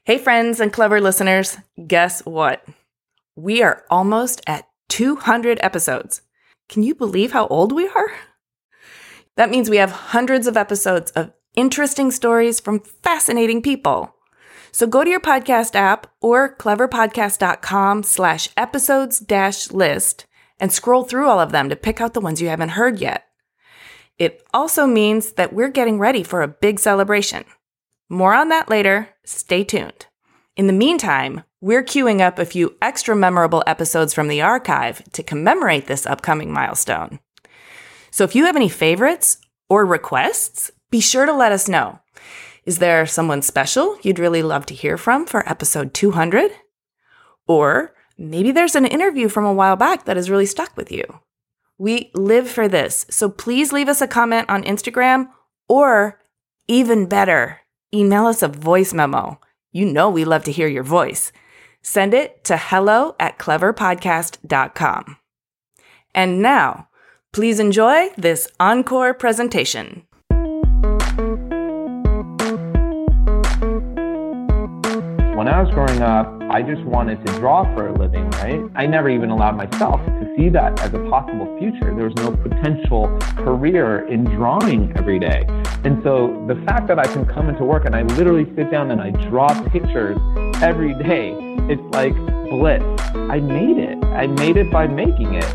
Hey friends and clever listeners, guess what? We are almost at 200 episodes. Can you believe how old we are? That means we have hundreds of episodes of interesting stories from fascinating people. So go to your podcast app or cleverpodcast.com/episodes-list and scroll through all of them to pick out the ones you haven't heard yet. It also means that we're getting ready for a big celebration. More on that later. Stay tuned. In the meantime, we're queuing up a few extra memorable episodes from the archive to commemorate this upcoming milestone. So if you have any favorites or requests, be sure to let us know. Is there someone special you'd really love to hear from for episode 200? Or maybe there's an interview from a while back that has really stuck with you. We live for this, so please leave us a comment on Instagram or, even better, email us a voice memo. You know we love to hear your voice. Send it to hello@cleverpodcast.com. And now, please enjoy this encore presentation. When I was growing up, I just wanted to draw for a living, right? I never even allowed myself to see that as a possible future. There was no potential career in drawing every day. And so the fact that I can come into work and I literally sit down and I draw pictures every day, it's like bliss. I made it. I made it by making it.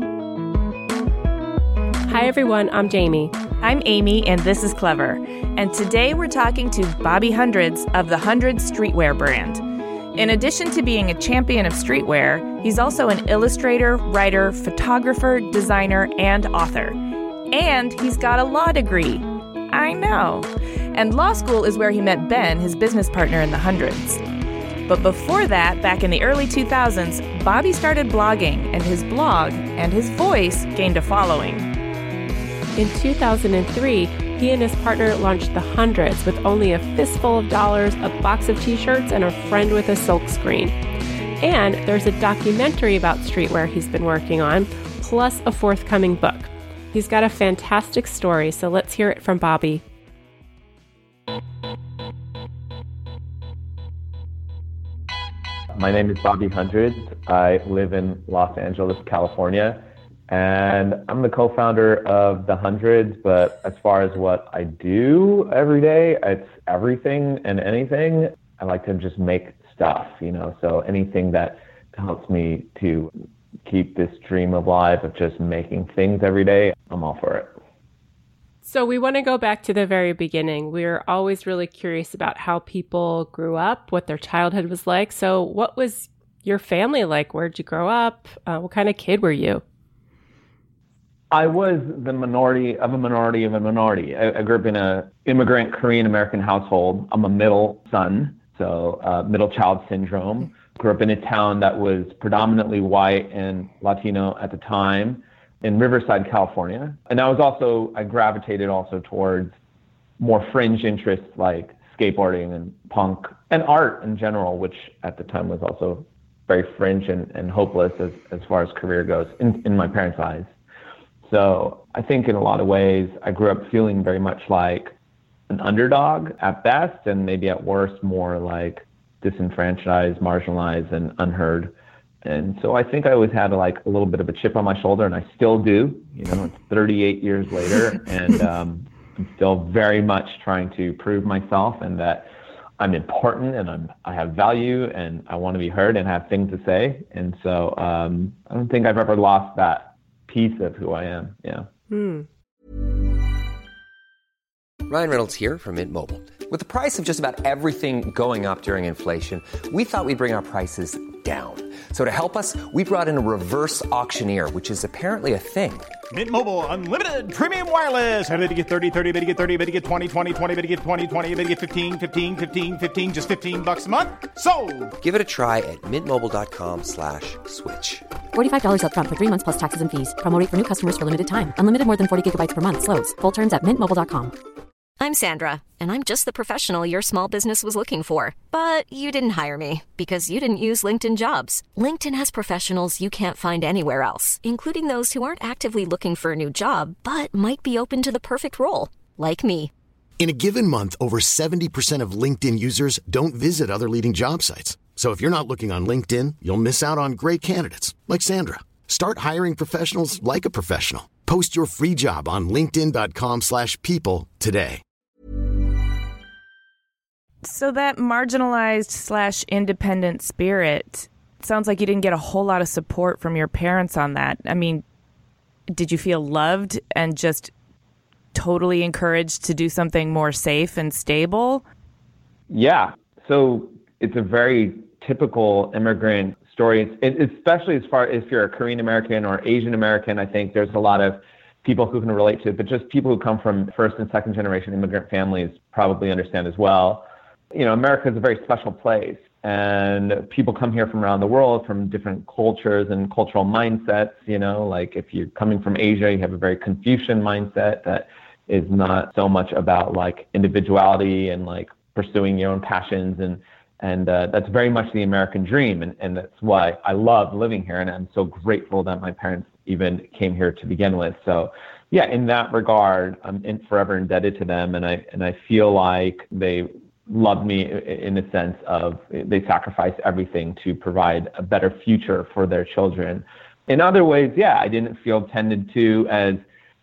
Hi everyone, I'm Jamie. I'm Amy, and this is Clever. And today we're talking to Bobby Hundreds of the Hundreds Streetwear brand. In addition to being a champion of streetwear, he's also an illustrator, writer, photographer, designer, and author. And he's got a law degree. I know. And law school is where he met Ben, his business partner in the Hundreds. But before that, back in the early 2000s, Bobby started blogging, and his blog and his voice gained a following. In 2003, he and his partner launched the Hundreds with only a fistful of dollars, a box of t-shirts, and a friend with a silk screen. And there's a documentary about streetwear he's been working on, plus a forthcoming book. He's got a fantastic story, so let's hear it from Bobby. My name is Bobby Hundreds. I live in Los Angeles, California. And I'm the co-founder of the Hundreds, but as far as what I do every day, it's everything and anything. I like to just make stuff, so anything that helps me to keep this dream alive of just making things every day, I'm all for it. So we want to go back to the very beginning. We're always really curious about how people grew up, what their childhood was like. So what was your family like? Where'd you grow up? What kind of kid were you? I was the minority of a minority of a minority. I grew up in an immigrant Korean-American household. I'm a middle son, so middle child syndrome. Grew up in a town that was predominantly white and Latino at the time in Riverside, California. And I gravitated also towards more fringe interests like skateboarding and punk and art in general, which at the time was also very fringe and hopeless as far as career goes in my parents' eyes. So I think in a lot of ways, I grew up feeling very much like an underdog at best, and maybe at worst, more like disenfranchised, marginalized, and unheard. And so I think I always had a little bit of a chip on my shoulder, and I still do. It's 38 years later, and I'm still very much trying to prove myself and that I'm important and I have value and I want to be heard and have things to say. And so I don't think I've ever lost that piece of who I am. Yeah. Ryan Reynolds here from Mint Mobile. With the price of just about everything going up during inflation, we thought we'd bring our prices down. So to help us, we brought in a reverse auctioneer, which is apparently a thing. Mint Mobile Unlimited Premium Wireless. How to get 30, 30, bit to get 30, bit to get 20, 20, 20, bit to get 20, 20, bit to get 15, 15, 15, 15, just $15 a month? Sold! Give it a try at mintmobile.com/switch. $45 up front for 3 months plus taxes and fees. Promo rate for new customers for limited time. Unlimited more than 40 gigabytes per month. Slows full terms at mintmobile.com. I'm Sandra, and I'm just the professional your small business was looking for. But you didn't hire me because you didn't use LinkedIn Jobs. LinkedIn has professionals you can't find anywhere else, including those who aren't actively looking for a new job, but might be open to the perfect role, like me. In a given month, over 70% of LinkedIn users don't visit other leading job sites. So if you're not looking on LinkedIn, you'll miss out on great candidates like Sandra. Start hiring professionals like a professional. Post your free job on linkedin.com/people today. So that marginalized / independent spirit, sounds like you didn't get a whole lot of support from your parents on that. I mean, did you feel loved and just totally encouraged to do something more safe and stable? Yeah. So it's a very typical immigrant story, especially as far as if you're a Korean American or Asian American. I think there's a lot of people who can relate to it, but just people who come from first and second generation immigrant families probably understand as well. You know, America is a very special place, and people come here from around the world, from different cultures and cultural mindsets. You know, like if you're coming from Asia, you have a very Confucian mindset that is not so much about like individuality and like pursuing your own passions, and that's very much the American dream, and that's why I love living here, and I'm so grateful that my parents even came here to begin with. So yeah, in that regard, I'm forever indebted to them, and I feel like they loved me in the sense of they sacrificed everything to provide a better future for their children. In other ways, yeah, I didn't feel tended to as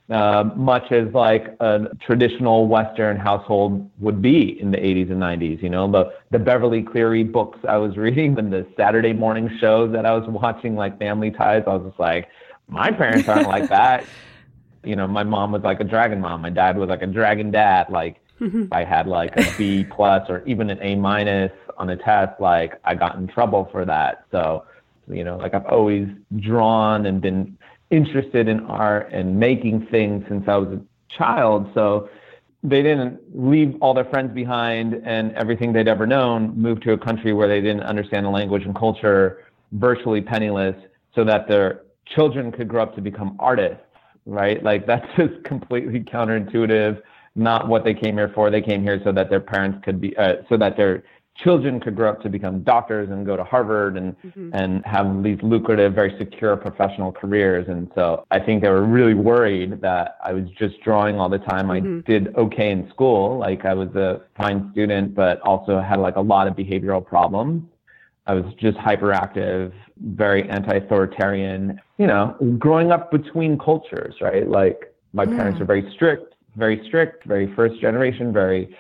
much as like a traditional Western household would be in the 80s and 90s. You know, the Beverly Cleary books I was reading and the Saturday morning shows that I was watching, like Family Ties, I was just like, my parents aren't like that. You know, my mom was like a dragon mom. My dad was like a dragon dad. Like I had like a B+ or even an A- on a test, like I got in trouble for that. So, you know, like I've always drawn and been interested in art and making things since I was a child. So they didn't leave all their friends behind and everything they'd ever known, move to a country where they didn't understand the language and culture, virtually penniless, so that their children could grow up to become artists, right? Like that's just completely counterintuitive, not what they came here for. They came here so that their parents could be, so that their children could grow up to become doctors and go to Harvard and have these lucrative, very secure professional careers. And so I think they were really worried that I was just drawing all the time. I did okay in school. Like I was a fine student, but also had like a lot of behavioral problems. I was just hyperactive, very anti-authoritarian, you know, growing up between cultures, right? Like my parents were very strict, very first generation, very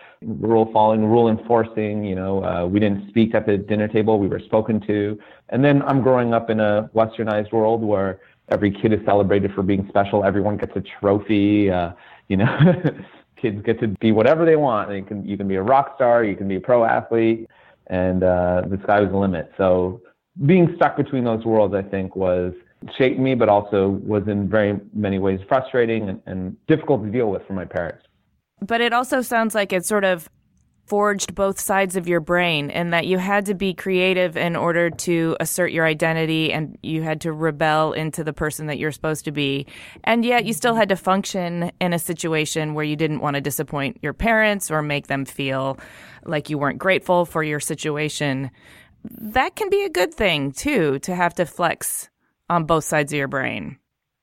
rule enforcing, you know, we didn't speak at the dinner table, we were spoken to. And then I'm growing up in a westernized world where every kid is celebrated for being special. Everyone gets a trophy, you know, kids get to be whatever they want. You can be a rock star, you can be a pro athlete, and the sky was the limit. So being stuck between those worlds, I think, shaped me, but also was in very many ways frustrating and difficult to deal with for my parents. But it also sounds like it sort of forged both sides of your brain, and that you had to be creative in order to assert your identity, and you had to rebel into the person that you're supposed to be. And yet you still had to function in a situation where you didn't want to disappoint your parents or make them feel like you weren't grateful for your situation. That can be a good thing, too, to have to flex on both sides of your brain.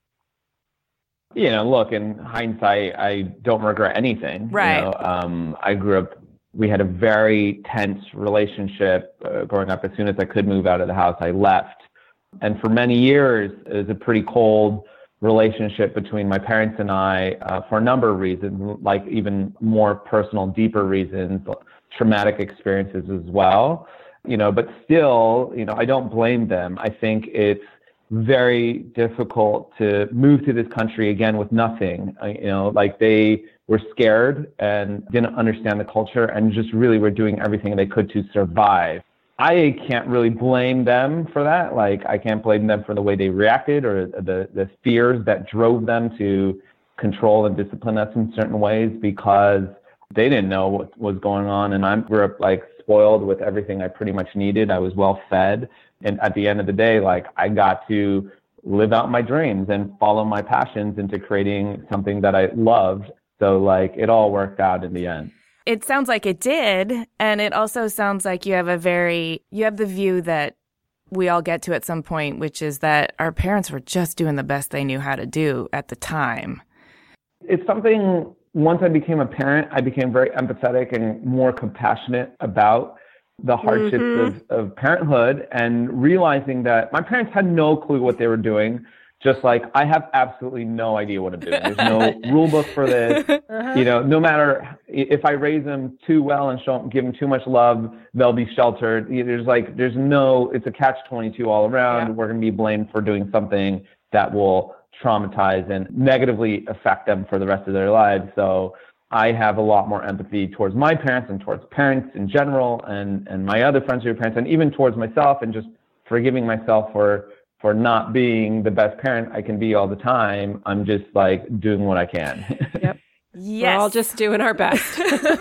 You know, look, in hindsight, I don't regret anything. Right. You know, I grew up, we had a very tense relationship growing up. As soon as I could move out of the house, I left. And for many years, it was a pretty cold relationship between my parents and I for a number of reasons, like even more personal, deeper reasons, traumatic experiences as well. You know, but still, you know, I don't blame them. I think it's very difficult to move to this country again with nothing. You know, like they were scared and didn't understand the culture and just really were doing everything they could to survive. I can't really blame them for that. Like I can't blame them for the way they reacted or the fears that drove them to control and discipline us in certain ways, because they didn't know what was going on. And I grew up like spoiled with everything I pretty much needed. I was well fed. And at the end of the day, like I got to live out my dreams and follow my passions into creating something that I loved. So like it all worked out in the end. It sounds like it did. And it also sounds like you have the view that we all get to at some point, which is that our parents were just doing the best they knew how to do at the time. It's something once I became a parent, I became very empathetic and more compassionate about the hardships of parenthood, and realizing that my parents had no clue what they were doing. Just like I have absolutely no idea what I'm doing. There's no rule book for this. You know, no matter if I raise them too well and give them too much love, they'll be sheltered. It's a catch-22 all around. Yeah. We're going to be blamed for doing something that will traumatize and negatively affect them for the rest of their lives. So I have a lot more empathy towards my parents and towards parents in general, and my other friends who are parents, and even towards myself, and just forgiving myself for not being the best parent I can be all the time. I'm just like doing what I can. Yep. Yes. We're all just doing our best.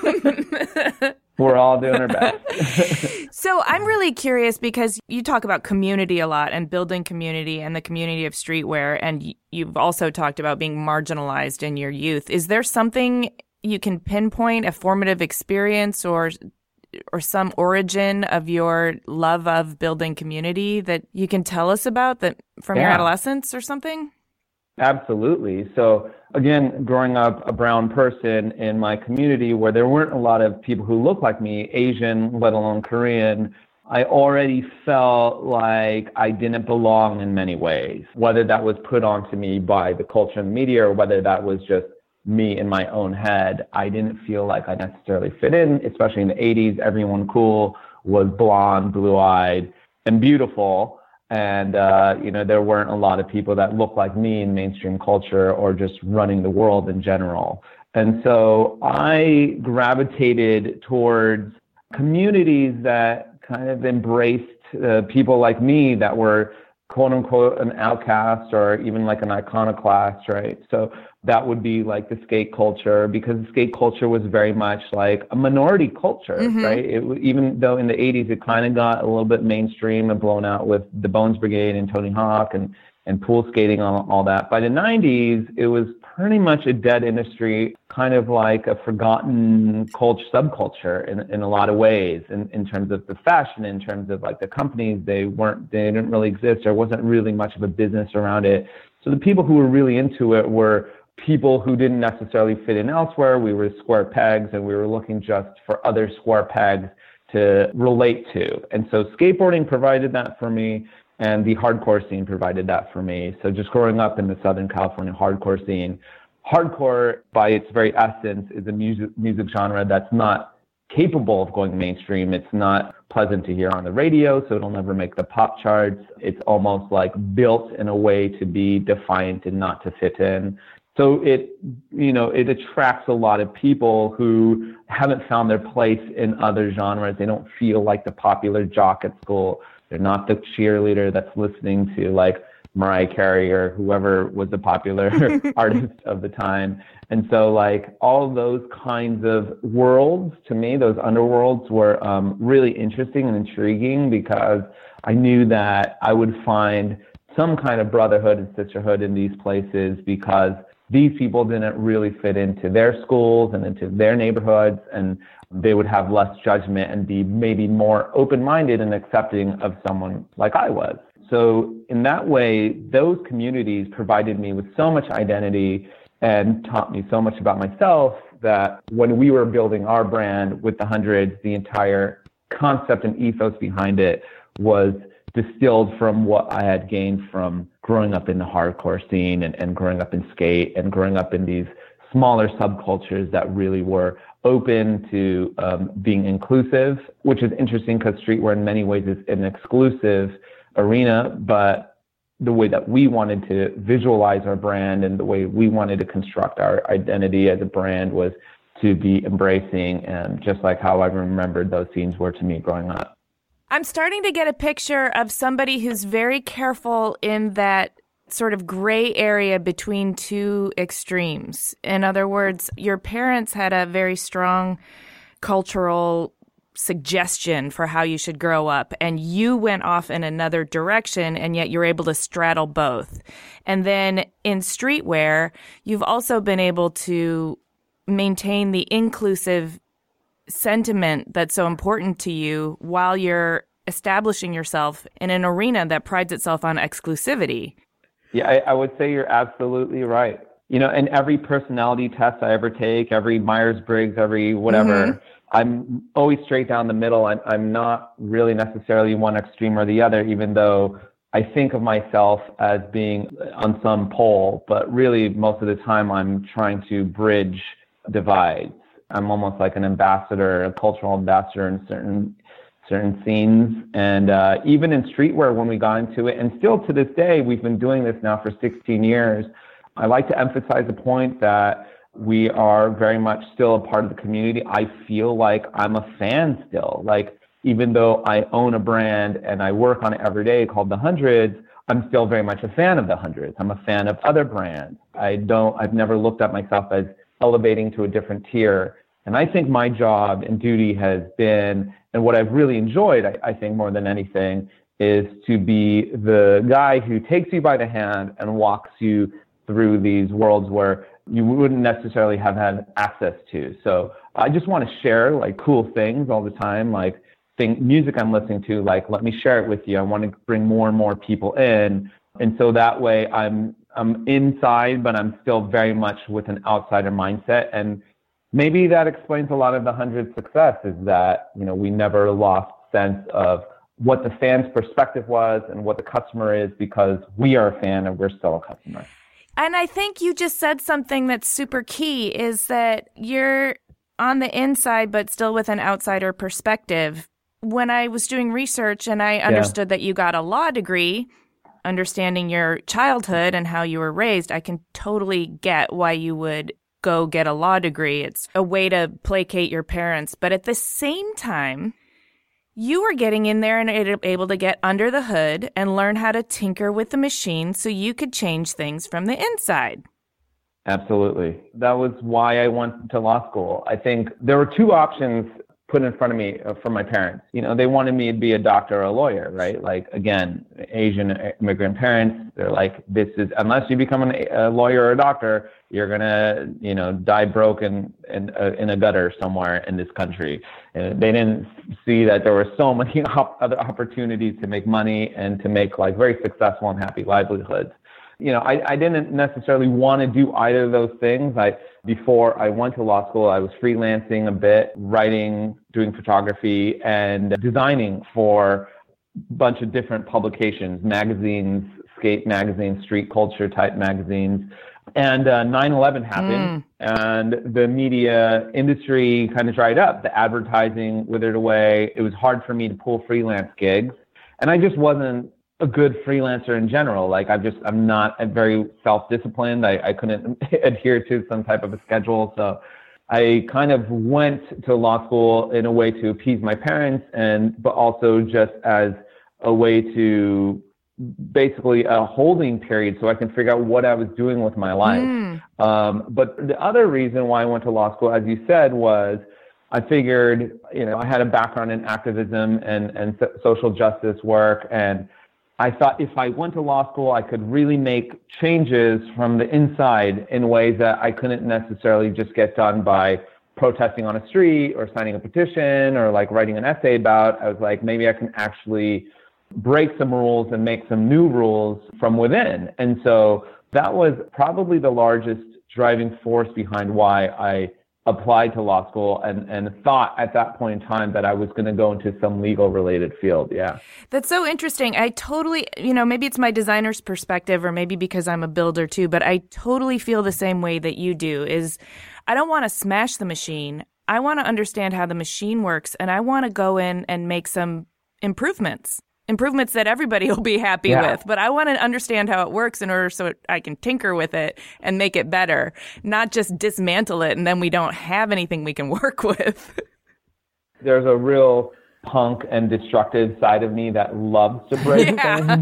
We're all doing our best. So I'm really curious, because you talk about community a lot and building community and the community of streetwear, and you've also talked about being marginalized in your youth. Is there something you can pinpoint, a formative experience or some origin of your love of building community that you can tell us about that from your adolescence or something? Absolutely. So again, growing up a brown person in my community where there weren't a lot of people who looked like me, Asian, let alone Korean, I already felt like I didn't belong in many ways, whether that was put onto me by the culture and media or whether that was just me in my own head. I didn't feel like I necessarily fit in, especially in the 80s. Everyone cool was blonde, blue-eyed, and beautiful. And, there weren't a lot of people that looked like me in mainstream culture or just running the world in general. And so I gravitated towards communities that kind of embraced people like me that were quote unquote an outcast or even like an iconoclast, right? So that would be like the skate culture, because the skate culture was very much like a minority culture, right? Even though in the 80s it kind of got a little bit mainstream and blown out with the Bones Brigade and Tony Hawk and pool skating and all that. By the 90s, it was pretty much a dead industry, kind of like a forgotten subculture in a lot of ways, in terms of the fashion, in terms of like the companies, they didn't really exist. There wasn't really much of a business around it. So the people who were really into it were people who didn't necessarily fit in elsewhere. We were square pegs, and we were looking just for other square pegs to relate to. And so skateboarding provided that for me, and the hardcore scene provided that for me. So just growing up in the Southern California hardcore scene, hardcore by its very essence is a music genre that's not capable of going mainstream. It's not pleasant to hear on the radio, so it'll never make the pop charts. It's almost like built in a way to be defiant and not to fit in. So it attracts a lot of people who haven't found their place in other genres. They don't feel like the popular jock at school. They're not the cheerleader that's listening to like Mariah Carey or whoever was the popular artist of the time. And so like all those kinds of worlds, to me, those underworlds were really interesting and intriguing, because I knew that I would find some kind of brotherhood and sisterhood in these places, because these people didn't really fit into their schools and into their neighborhoods, and they would have less judgment and be maybe more open-minded and accepting of someone like I was. So in that way, those communities provided me with so much identity and taught me so much about myself that when we were building our brand with the Hundreds, the entire concept and ethos behind it was distilled from what I had gained from growing up in the hardcore scene and growing up in skate and growing up in these smaller subcultures that really were open to being inclusive, which is interesting because streetwear in many ways is an exclusive arena, but the way that we wanted to visualize our brand and the way we wanted to construct our identity as a brand was to be embracing, and just like how I remembered those scenes were to me growing up. I'm starting to get a picture of somebody who's very careful in that sort of gray area between two extremes. In other words, your parents had a very strong cultural suggestion for how you should grow up, and you went off in another direction, and yet you're able to straddle both. And then in streetwear, you've also been able to maintain the inclusive sentiment that's so important to you while you're establishing yourself in an arena that prides itself on exclusivity. Yeah, I would say you're absolutely right. in every personality test I ever take, every Myers-Briggs, every whatever, I'm always straight down the middle. I'm not really necessarily one extreme or the other, even though I think of myself as being on some pole, but really most of the time I'm trying to bridge divides. I'm almost like an ambassador, a cultural ambassador in certain scenes. And even in streetwear, when we got into it, and still to this day, we've been doing this now for 16 years, I like to emphasize the point that we are very much still a part of the community. I feel like I'm a fan still. Like, even though I own a brand and I work on it every day called The Hundreds, I'm still very much a fan of The Hundreds. I'm a fan of other brands. I've never looked at myself as elevating to a different tier. And I think my job and duty has been, and what I've really enjoyed, I think more than anything, is to be the guy who takes you by the hand and walks you through these worlds where you wouldn't necessarily have had access to. So I just want to share like cool things all the time, like music I'm listening to, like, let me share it with you. I want to bring more and more people in. And so that way I'm inside, but I'm still very much with an outsider mindset. And maybe that explains a lot of The Hundred's success, is that, we never lost sense of what the fan's perspective was and what the customer is, because we are a fan and we're still a customer. And I think you just said something that's super key, is that you're on the inside, but still with an outsider perspective. When I was doing research and I understood that you got a law degree, understanding your childhood and how you were raised, I can totally get why you would go get a law degree. It's a way to placate your parents. But at the same time, you were getting in there and able to get under the hood and learn how to tinker with the machine so you could change things from the inside. Absolutely. That was why I went to law school. I think there were two options put in front of me from my parents. They wanted me to be a doctor or a lawyer, right? Like, again, Asian immigrant parents, they're like, this is, unless you become a lawyer or a doctor, you're going to, die broke in a gutter somewhere in this country. And they didn't see that there were so many other opportunities to make money and to make like very successful and happy livelihoods. I didn't necessarily want to do either of those things. Before I went to law school, I was freelancing a bit, writing, doing photography, and designing for a bunch of different publications, magazines, skate magazines, street culture type magazines. And 9/11 happened, and the media industry kind of dried up. The advertising withered away. It was hard for me to pull freelance gigs, and I just wasn't a good freelancer in general. Like, I'm not very self-disciplined. I couldn't adhere to some type of a schedule. So I kind of went to law school in a way to appease my parents, but also just as a way to basically a holding period so I can figure out what I was doing with my life. But the other reason why I went to law school, as you said, was I figured, I had a background in activism and social justice work, and I thought if I went to law school, I could really make changes from the inside in ways that I couldn't necessarily just get done by protesting on a street or signing a petition or like writing an essay about. I was like, maybe I can actually break some rules and make some new rules from within. And so that was probably the largest driving force behind why I applied to law school and thought at that point in time that I was going to go into some legal related field. Yeah. That's so interesting. I totally, maybe it's my designer's perspective or maybe because I'm a builder too, but I totally feel the same way that you do. Is I don't want to smash the machine. I want to understand how the machine works, and I want to go in and make some improvements that everybody will be happy with. But I want to understand how it works in order so I can tinker with it and make it better, not just dismantle it and then we don't have anything we can work with. There's a real punk and destructive side of me that loves to break things.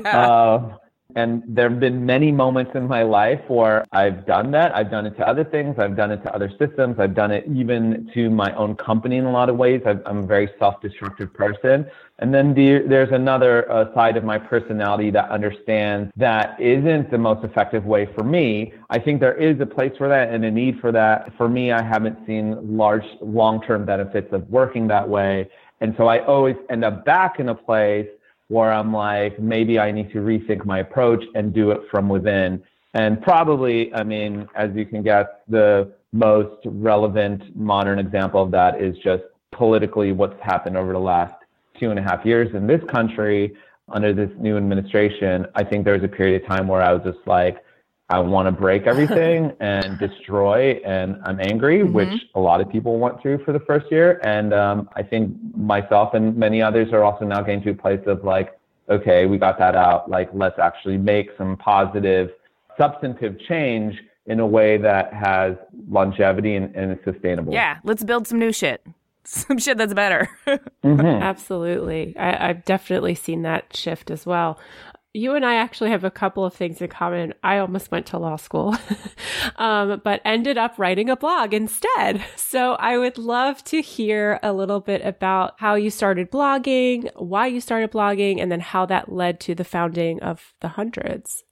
And there have been many moments in my life where I've done that. I've done it to other things. I've done it to other systems. I've done it even to my own company in a lot of ways. I'm a very self-destructive person. And then there's another side of my personality that understands that isn't the most effective way for me. I think there is a place for that and a need for that. For me, I haven't seen large long-term benefits of working that way. And so I always end up back in a place where I'm like, maybe I need to rethink my approach and do it from within. And probably, I mean, as you can guess, the most relevant modern example of that is just politically what's happened over the last 2.5 years in this country under this new administration. I think there was a period of time where I was just like, I want to break everything and destroy, and I'm angry, which a lot of people went through for the first year. And I think myself and many others are also now getting to a place of like, okay, we got that out. Like, let's actually make some positive, substantive change in a way that has longevity and is sustainable. Yeah, let's build some new shit. Some shit that's better. Absolutely. I've definitely seen that shift as well. You and I actually have a couple of things in common. I almost went to law school, but ended up writing a blog instead. So I would love to hear a little bit about how you started blogging, why you started blogging, and then how that led to the founding of The Hundreds.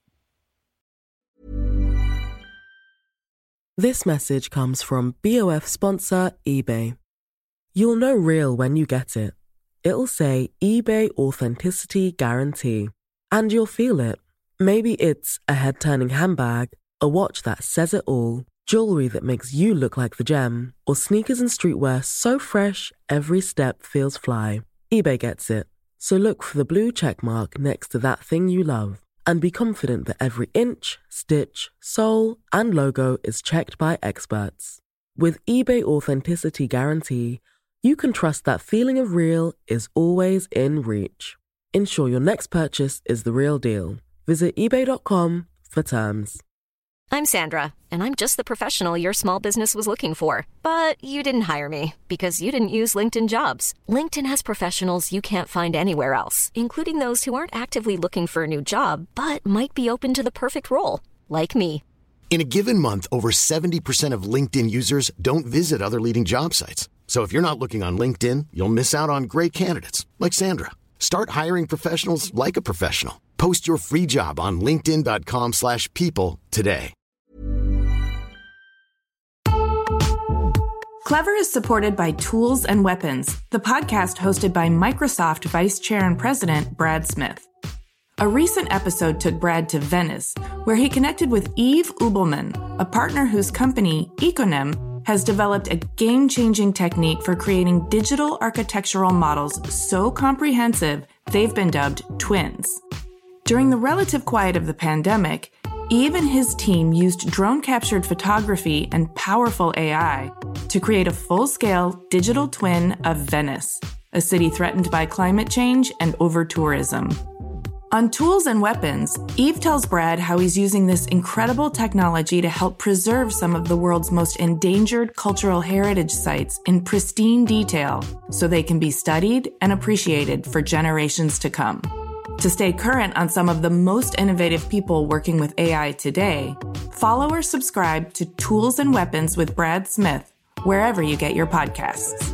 This message comes from BOF sponsor eBay. You'll know real when you get it. It'll say eBay Authenticity Guarantee. And you'll feel it. Maybe it's a head-turning handbag, a watch that says it all, jewelry that makes you look like the gem, or sneakers and streetwear so fresh every step feels fly. eBay gets it. So look for the blue check mark next to that thing you love and be confident that every inch, stitch, sole, and logo is checked by experts. With eBay Authenticity Guarantee, you can trust that feeling of real is always in reach. Ensure your next purchase is the real deal. Visit eBay.com for terms. I'm Sandra, and I'm just the professional your small business was looking for. But you didn't hire me because you didn't use LinkedIn Jobs. LinkedIn has professionals you can't find anywhere else, including those who aren't actively looking for a new job, but might be open to the perfect role, like me. In a given month, over 70% of LinkedIn users don't visit other leading job sites. So if you're not looking on LinkedIn, you'll miss out on great candidates like Sandra. Start hiring professionals like a professional. Post your free job on linkedin.com/people today. Clever is supported by Tools and Weapons, the podcast hosted by Microsoft Vice Chair and President Brad Smith. A recent episode took Brad to Venice, where he connected with Yves Ubelman, a partner whose company, Econem, has developed a game-changing technique for creating digital architectural models so comprehensive they've been dubbed twins. During the relative quiet of the pandemic, Yves and his team used drone-captured photography and powerful AI to create a full-scale digital twin of Venice, a city threatened by climate change and over-tourism. On Tools and Weapons, Yves tells Brad how he's using this incredible technology to help preserve some of the world's most endangered cultural heritage sites in pristine detail so they can be studied and appreciated for generations to come. To stay current on some of the most innovative people working with AI today, follow or subscribe to Tools and Weapons with Brad Smith wherever you get your podcasts.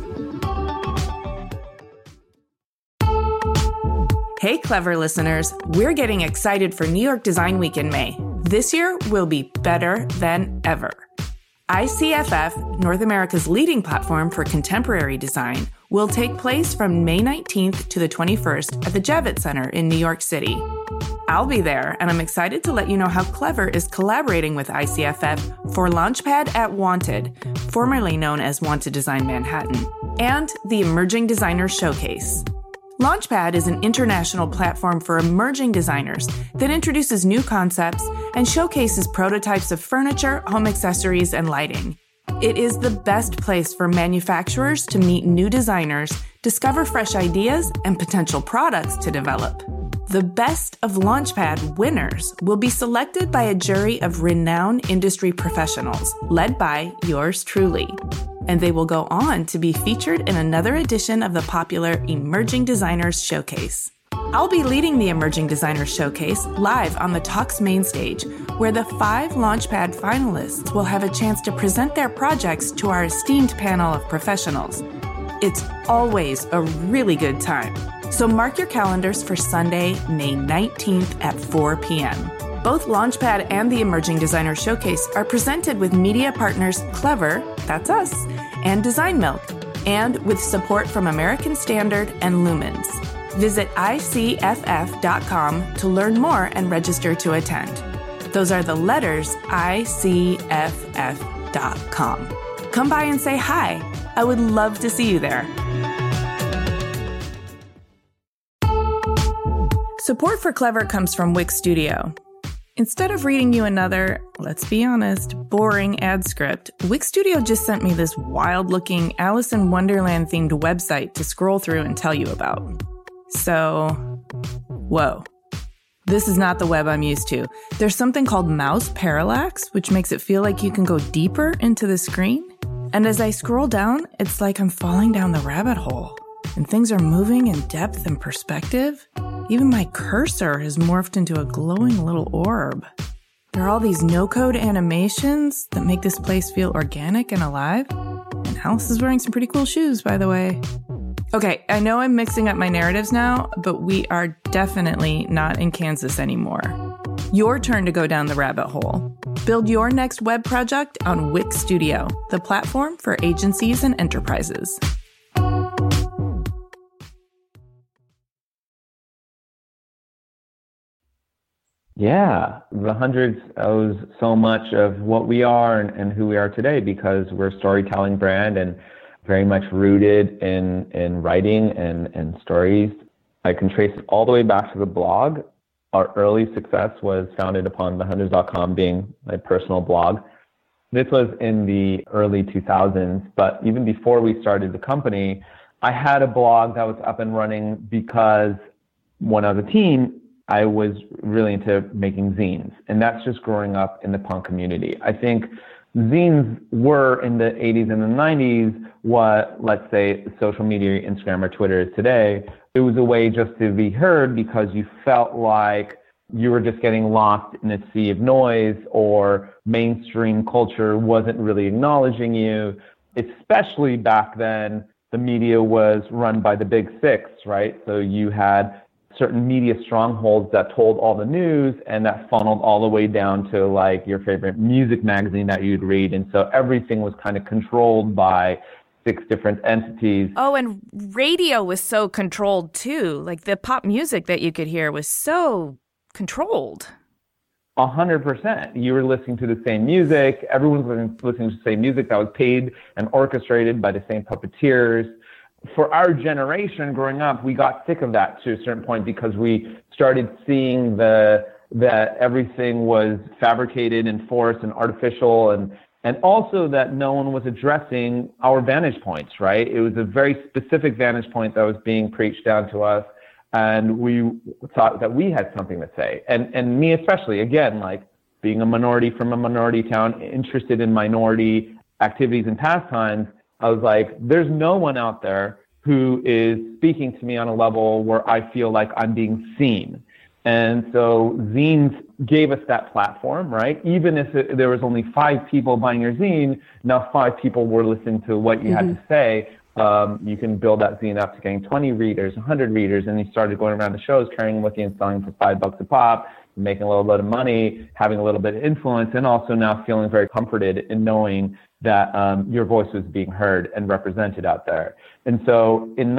Hey, Clever listeners, we're getting excited for New York Design Week in May. This year will be better than ever. ICFF, North America's leading platform for contemporary design, will take place from May 19th to the 21st at the Javits Center in New York City. I'll be there, and I'm excited to let you know how Clever is collaborating with ICFF for Launchpad at Wanted, formerly known as Wanted Design Manhattan, and the Emerging Designers Showcase. Launchpad is an international platform for emerging designers that introduces new concepts and showcases prototypes of furniture, home accessories, and lighting. It is the best place for manufacturers to meet new designers, discover fresh ideas, and potential products to develop. The best of Launchpad winners will be selected by a jury of renowned industry professionals, led by yours truly. And they will go on to be featured in another edition of the popular Emerging Designers Showcase. I'll be leading the Emerging Designers Showcase live on the Talks main stage, where the 5 Launchpad finalists will have a chance to present their projects to our esteemed panel of professionals. It's always a really good time. So mark your calendars for Sunday, May 19th at 4 p.m. Both Launchpad and the Emerging Designer Showcase are presented with media partners Clever, that's us, and Design Milk, and with support from American Standard and Lumens. Visit ICFF.com to learn more and register to attend. Those are the letters ICFF.com. Come by and say hi. I would love to see you there. Support for Clever comes from Wix Studio. Instead of reading you another, let's be honest, boring ad script, Wix Studio just sent me this wild-looking Alice in Wonderland-themed website to scroll through and tell you about. So, whoa. This is not the web I'm used to. There's something called mouse parallax, which makes it feel like you can go deeper into the screen. And as I scroll down, it's like I'm falling down the rabbit hole. And things are moving in depth and perspective. Even my cursor has morphed into a glowing little orb. There are all these no-code animations that make this place feel organic and alive. And Alice is wearing some pretty cool shoes, by the way. Okay, I know I'm mixing up my narratives now, but we are definitely not in Kansas anymore. Your turn to go down the rabbit hole. Build your next web project on Wix Studio, the platform for agencies and enterprises. Yeah, the Hundreds owes so much of what we are and who we are today because we're a storytelling brand and very much rooted in writing and stories. I can trace it all the way back to the blog. Our early success was founded upon thehundreds.com being my personal blog. This was in the early 2000s, but even before we started the company, I had a blog that was up and running because when I was a teen, I was really into making zines, and that's just growing up in the punk community. I think zines were in the 80s and the 90s what, let's say, social media, Instagram or Twitter is today. It was a way just to be heard because you felt like you were just getting lost in a sea of noise or mainstream culture wasn't really acknowledging you. Especially back then, the media was run by the big six, right? So you had certain media strongholds that told all the news and that funneled all the way down to like your favorite music magazine that you'd read. And so everything was kind of controlled by 6 different entities. Oh, and radio was so controlled too. Like the pop music that you could hear was so controlled. 100%. You were listening to the same music. Everyone was listening to the same music that was paid and orchestrated by the same puppeteers. For our generation growing up, we got sick of that to a certain point because we started seeing that everything was fabricated and forced and artificial and also that no one was addressing our vantage points, right? It was a very specific vantage point that was being preached down to us, and we thought that we had something to say. And me especially, again, like being a minority from a minority town, interested in minority activities and pastimes, I was like, there's no one out there who is speaking to me on a level where I feel like I'm being seen. And so zines gave us that platform, right? Even if there was only 5 people buying your zine, now 5 people were listening to what you had to say. You can build that zine up to getting 20 readers, 100 readers, and you started going around the shows, carrying them with you and selling for $5 a pop, making a little bit of money, having a little bit of influence, and also now feeling very comforted in knowing that your voice was being heard and represented out there. And so in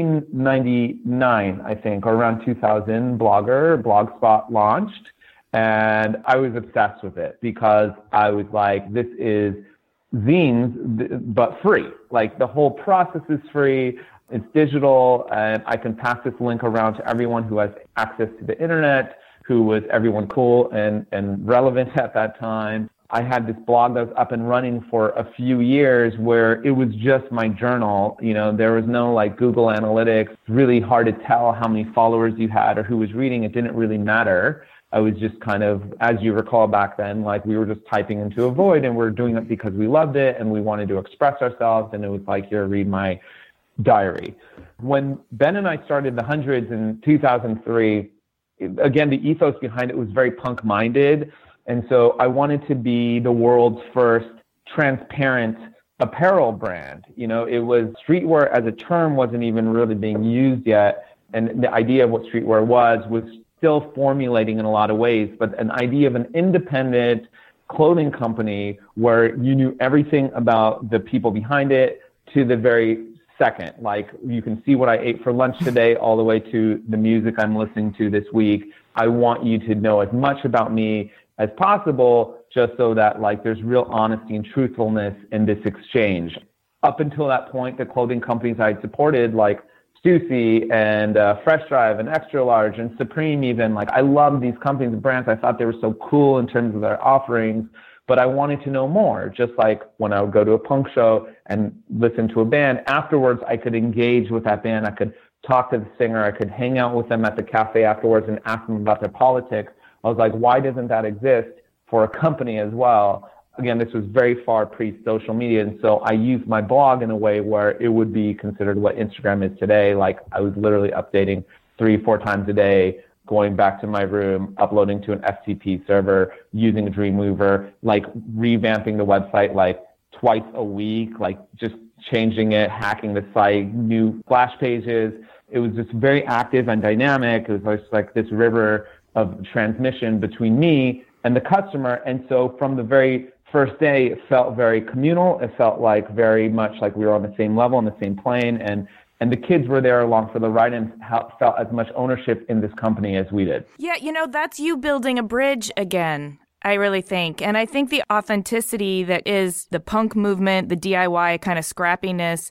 1999, I think, or around 2000, Blogspot launched, and I was obsessed with it because I was like, this is zines, but free. Like the whole process is free. It's digital, and I can pass this link around to everyone who has access to the internet, who was everyone cool and relevant at that time. I had this blog that was up and running for a few years where it was just my journal. You know, there was no like Google Analytics. It's really hard to tell how many followers you had or who was reading. It didn't really matter. I was just kind of, as you recall back then, like we were just typing into a void and we're doing it because we loved it and we wanted to express ourselves. And it was like, here, read my diary. When Ben and I started the Hundreds in 2003, again, the ethos behind it was very punk-minded. And so I wanted to be the world's first transparent apparel brand. You know, it was streetwear as a term wasn't even really being used yet. And the idea of what streetwear was still formulating in a lot of ways, but an idea of an independent clothing company where you knew everything about the people behind it to the very second. Like you can see what I ate for lunch today all the way to the music I'm listening to this week. I want you to know as much about me as possible, just so that like there's real honesty and truthfulness in this exchange. Up until that point, the clothing companies I supported, like Stussy and Fresh Drive and Extra Large and Supreme even, like I loved these companies and brands. I thought they were so cool in terms of their offerings, but I wanted to know more. Just like when I would go to a punk show and listen to a band, afterwards I could engage with that band. I could talk to the singer. I could hang out with them at the cafe afterwards and ask them about their politics. I was like, why doesn't that exist for a company as well? Again, this was very far pre-social media, and so I used my blog in a way where it would be considered what Instagram is today. Like I was literally updating 3-4 times a day, going back to my room, uploading to an FTP server, using a Dreamweaver, like revamping the website like twice a week, like just changing it, hacking the site, new splash pages. It was just very active and dynamic. It was just like this river of transmission between me and the customer. And so from the very first day, it felt very communal. It felt like very much like we were on the same level, on the same plane. And the kids were there along for the ride and felt as much ownership in this company as we did. Yeah, that's you building a bridge again, I really think. And I think the authenticity that is the punk movement, the DIY kind of scrappiness,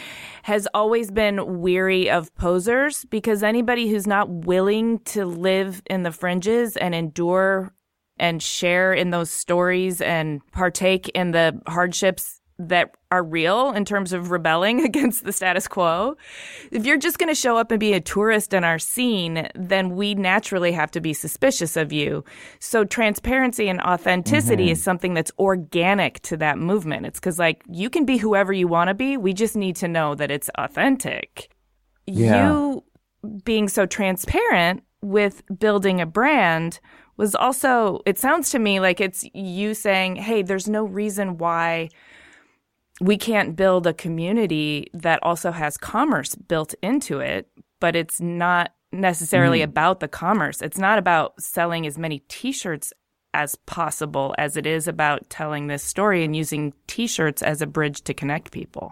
has always been weary of posers, because anybody who's not willing to live in the fringes and endure and share in those stories and partake in the hardships that are real in terms of rebelling against the status quo. If you're just going to show up and be a tourist in our scene, then we naturally have to be suspicious of you. So transparency and authenticity is something that's organic to that movement. It's because like you can be whoever you want to be. We just need to know that it's authentic. Yeah. You being so transparent with building a brand was also, it sounds to me like it's you saying, hey, there's no reason why we can't build a community that also has commerce built into it, but it's not necessarily about the commerce. It's not about selling as many T-shirts as possible as it is about telling this story and using T-shirts as a bridge to connect people.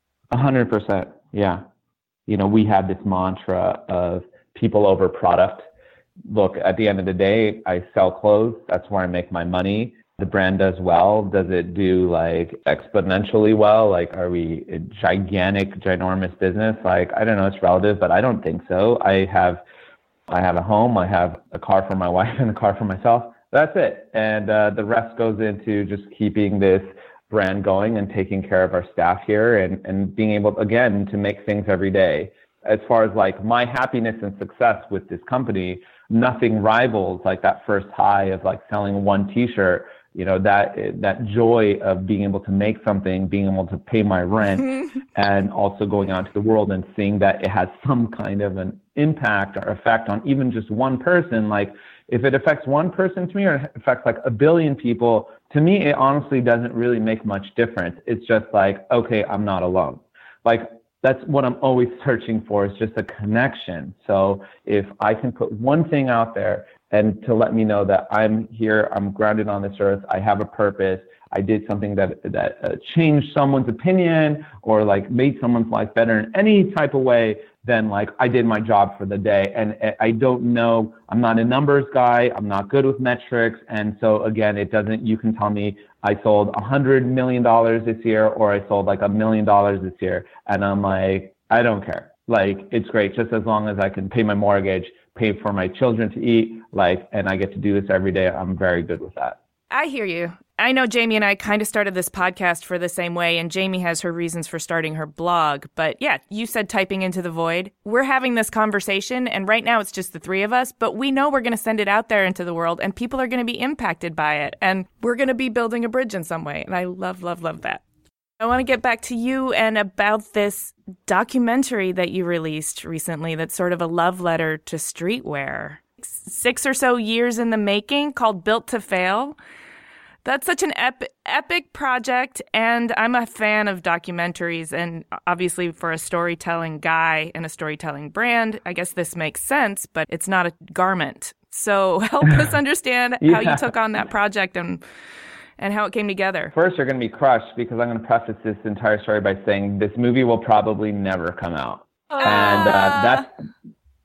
100%. Yeah. We had this mantra of people over product. Look, at the end of the day, I sell clothes. That's where I make my money. The brand does well. Does it do like exponentially well? Like, are we a gigantic, ginormous business? Like, I don't know. It's relative, but I don't think so. I have a home. I have a car for my wife and a car for myself. That's it. And the rest goes into just keeping this brand going and taking care of our staff here and being able, again, to make things every day. As far as like my happiness and success with this company, nothing rivals like that first high of like selling one T-shirt. That joy of being able to make something, being able to pay my rent, and also going out to the world and seeing that it has some kind of an impact or effect on even just one person. Like if it affects one person to me or it affects like 1 billion people, to me, it honestly doesn't really make much difference. It's just like, okay, I'm not alone. Like that's what I'm always searching for, is just a connection. So if I can put one thing out there and to let me know that I'm here, I'm grounded on this earth, I have a purpose, I did something that changed someone's opinion or like made someone's life better in any type of way, then like I did my job for the day. And I don't know, I'm not a numbers guy, I'm not good with metrics. And so again, you can tell me I sold $100 million this year or I sold like $1 million this year. And I'm like, I don't care. Like, it's great just as long as I can pay my mortgage, pay for my children to eat, and I get to do this every day. I'm very good with that. I hear you. I know Jamie and I kind of started this podcast for the same way, and Jamie has her reasons for starting her blog. But yeah, you said typing into the void. We're having this conversation, and right now it's just the three of us, but we know we're going to send it out there into the world, and people are going to be impacted by it, and we're going to be building a bridge in some way. And I love, love, love that. I want to get back to you and about this documentary that you released recently that's sort of a love letter to streetwear. 6 or so years in the making, called Built to Fail. That's such an epic project, and I'm a fan of documentaries, and obviously for a storytelling guy and a storytelling brand, I guess this makes sense, but it's not a garment. So help us understand how you took on that project and how it came together. First, you're going to be crushed because I'm going to preface this entire story by saying this movie will probably never come out. And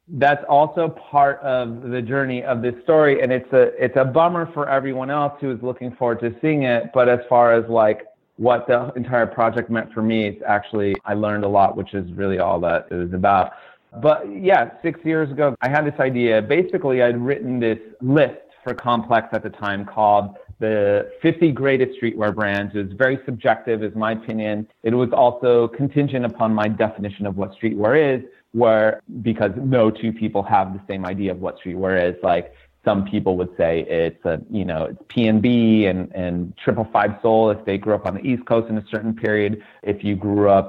That's also part of the journey of this story, and it's a bummer for everyone else who is looking forward to seeing it. But as far as like what the entire project meant for me, it's actually, I learned a lot, which is really all that it was about. But yeah, 6 years ago, I had this idea. Basically, I'd written this list for Complex at the time called the 50 greatest streetwear brands. It was very subjective, is my opinion. It was also contingent upon my definition of what streetwear is, because no two people have the same idea of what streetwear is. Like some people would say it's it's P&B and 555 Soul if they grew up on the East Coast in a certain period. If you grew up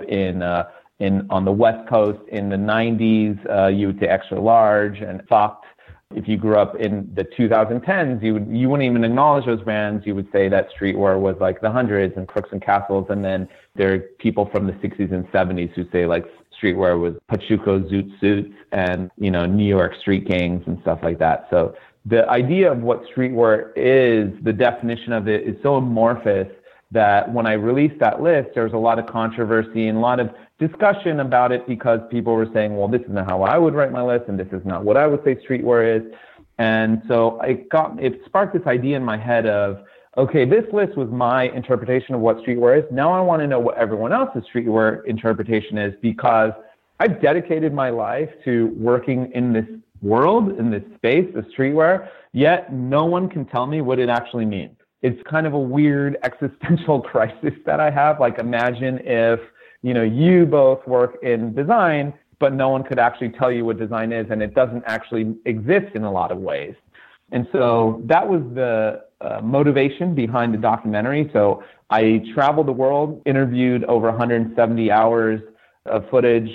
on the West Coast in the 90s, you would say extra large and fucked. If you grew up in the 2010s, you wouldn't even acknowledge those brands. You would say that streetwear was like the Hundreds and Crooks and Castles. And then there are people from the 60s and 70s who say like streetwear was Pachuco Zoot Suits and, New York street gangs and stuff like that. So the idea of what streetwear is, the definition of it is so amorphous that when I released that list, there was a lot of controversy and a lot of discussion about it because people were saying, well, this is not how I would write my list and this is not what I would say streetwear is. And so it sparked this idea in my head of, okay, this list was my interpretation of what streetwear is. Now I want to know what everyone else's streetwear interpretation is, because I've dedicated my life to working in this world, in this space of streetwear, yet no one can tell me what it actually means. It's kind of a weird existential crisis that I have. Like, imagine if, you both work in design, but no one could actually tell you what design is, and it doesn't actually exist in a lot of ways. And so that was the motivation behind the documentary. So I traveled the world, interviewed over 170 hours of footage,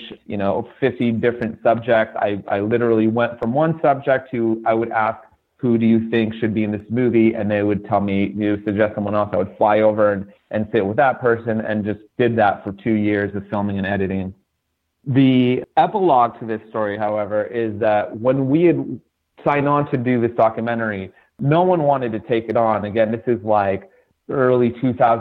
50 different subjects. I literally went from one subject to, I would ask, who do you think should be in this movie? And they would tell me, suggest someone else. I would fly over and sit with that person, and just did that for 2 years of filming and editing. The epilogue to this story, however, is that when we had signed on to do this documentary, no one wanted to take it on. Again, this is like early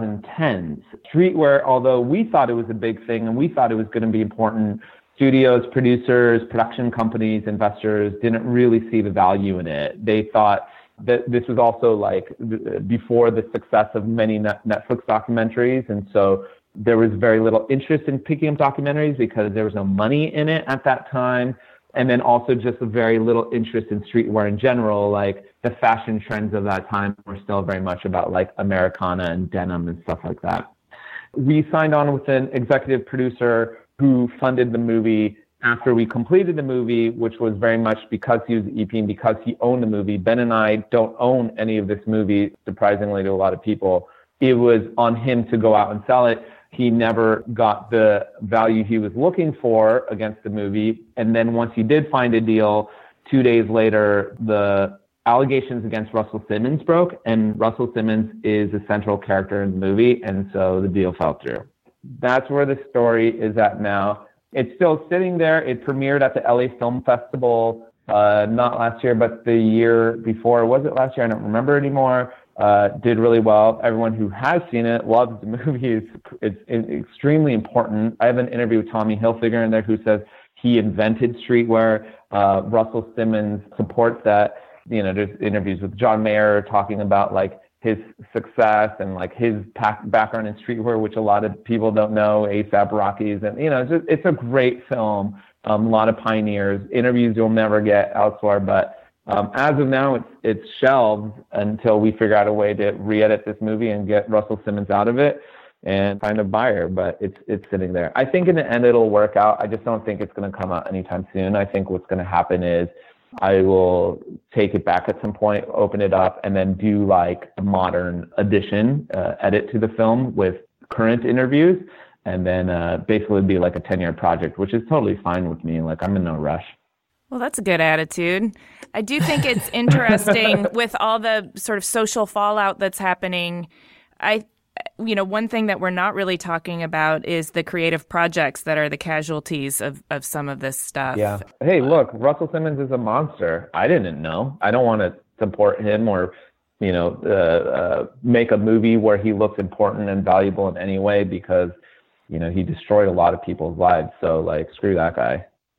2010s. Streetwear, although we thought it was a big thing and we thought it was going to be important, studios, producers, production companies, investors didn't really see the value in it. They thought that this was also like before the success of many Netflix documentaries. And so there was very little interest in picking up documentaries because there was no money in it at that time. And then also just a very little interest in streetwear in general. Like the fashion trends of that time were still very much about like Americana and denim and stuff like that. We signed on with an executive producer who funded the movie after we completed the movie, which was very much because he was the EP and because he owned the movie. Ben and I don't own any of this movie, surprisingly to a lot of people. It was on him to go out and sell it. He never got the value he was looking for against the movie. And then once he did find a deal, 2 days later, the allegations against Russell Simmons broke, and Russell Simmons is a central character in the movie, and so the deal fell through. That's where the story is at now. It's still sitting there. It premiered at the LA Film Festival, not last year, but the year before. Was it last year? I don't remember anymore. Did really well. Everyone who has seen it loves the movie. It's extremely important. I have an interview with Tommy Hilfiger in there who says he invented streetwear. Russell Simmons supports that. There's interviews with John Mayer talking about like his success and like his background in streetwear, which a lot of people don't know, A$AP Rocky's. And, it's a great film. A lot of pioneers, interviews you'll never get elsewhere. But as of now, it's shelved until we figure out a way to re-edit this movie and get Russell Simmons out of it and find a buyer. But it's sitting there. I think in the end it'll work out. I just don't think it's going to come out anytime soon. I think what's going to happen is I will take it back at some point, open it up, and then do like a modern edition, edit to the film with current interviews, and then basically be like a 10-year project, which is totally fine with me. Like, I'm in no rush. Well, that's a good attitude. I do think it's interesting with all the sort of social fallout that's happening. One thing that we're not really talking about is the creative projects that are the casualties of some of this stuff. Yeah. Hey, look, Russell Simmons is a monster. I didn't know. I don't want to support him or, make a movie where he looks important and valuable in any way because, he destroyed a lot of people's lives. So, like, screw that guy.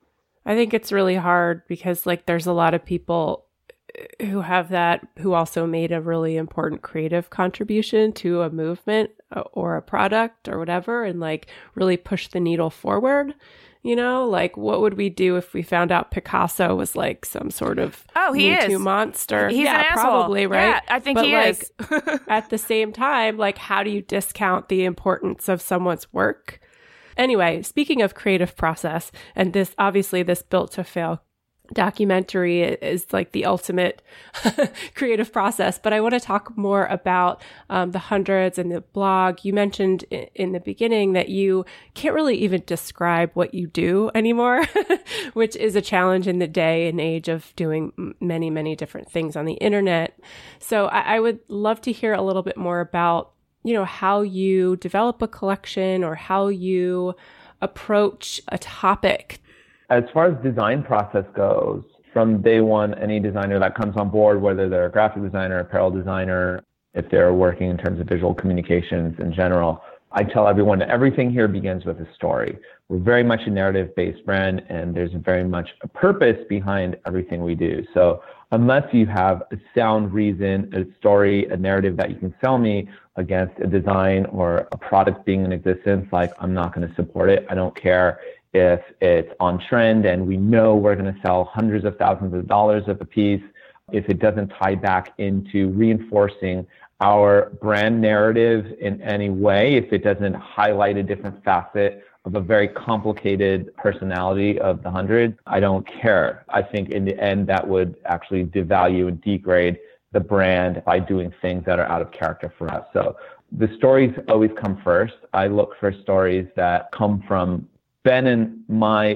I think it's really hard because like there's a lot of people who have that, who also made a really important creative contribution to a movement or a product or whatever, and like really push the needle forward. You know, like what would we do if we found out Picasso was like some sort of Me Too monster? He's an asshole. Probably, right? Yeah, I think but he is. At the same time, like how do you discount the importance of someone's work? Anyway, speaking of creative process, and this obviously this Built to Fail documentary is like the ultimate creative process, but I want to talk more about the Hundreds and the blog. You mentioned in the beginning that you can't really even describe what you do anymore, which is a challenge in the day and age of doing many, many different things on the internet. So I would love to hear a little bit more about, you know, how you develop a collection or how you approach a topic. As far as design process goes, from day one, any designer that comes on board, whether they're a graphic designer, apparel designer, if they're working in terms of visual communications in general, I tell everyone that everything here begins with a story. We're very much a narrative-based brand, and there's very much a purpose behind everything we do. So unless you have a sound reason, a story, a narrative that you can sell me against a design or a product being in existence, like I'm not going to support it. I don't care if it's on trend and we know we're going to sell hundreds of thousands of dollars of a piece, if it doesn't tie back into reinforcing our brand narrative in any way, if it doesn't highlight a different facet of a very complicated personality of the Hundreds, I don't care. I think in the end, that would actually devalue and degrade the brand by doing things that are out of character for us. So the stories always come first. I look for stories that come from Ben and my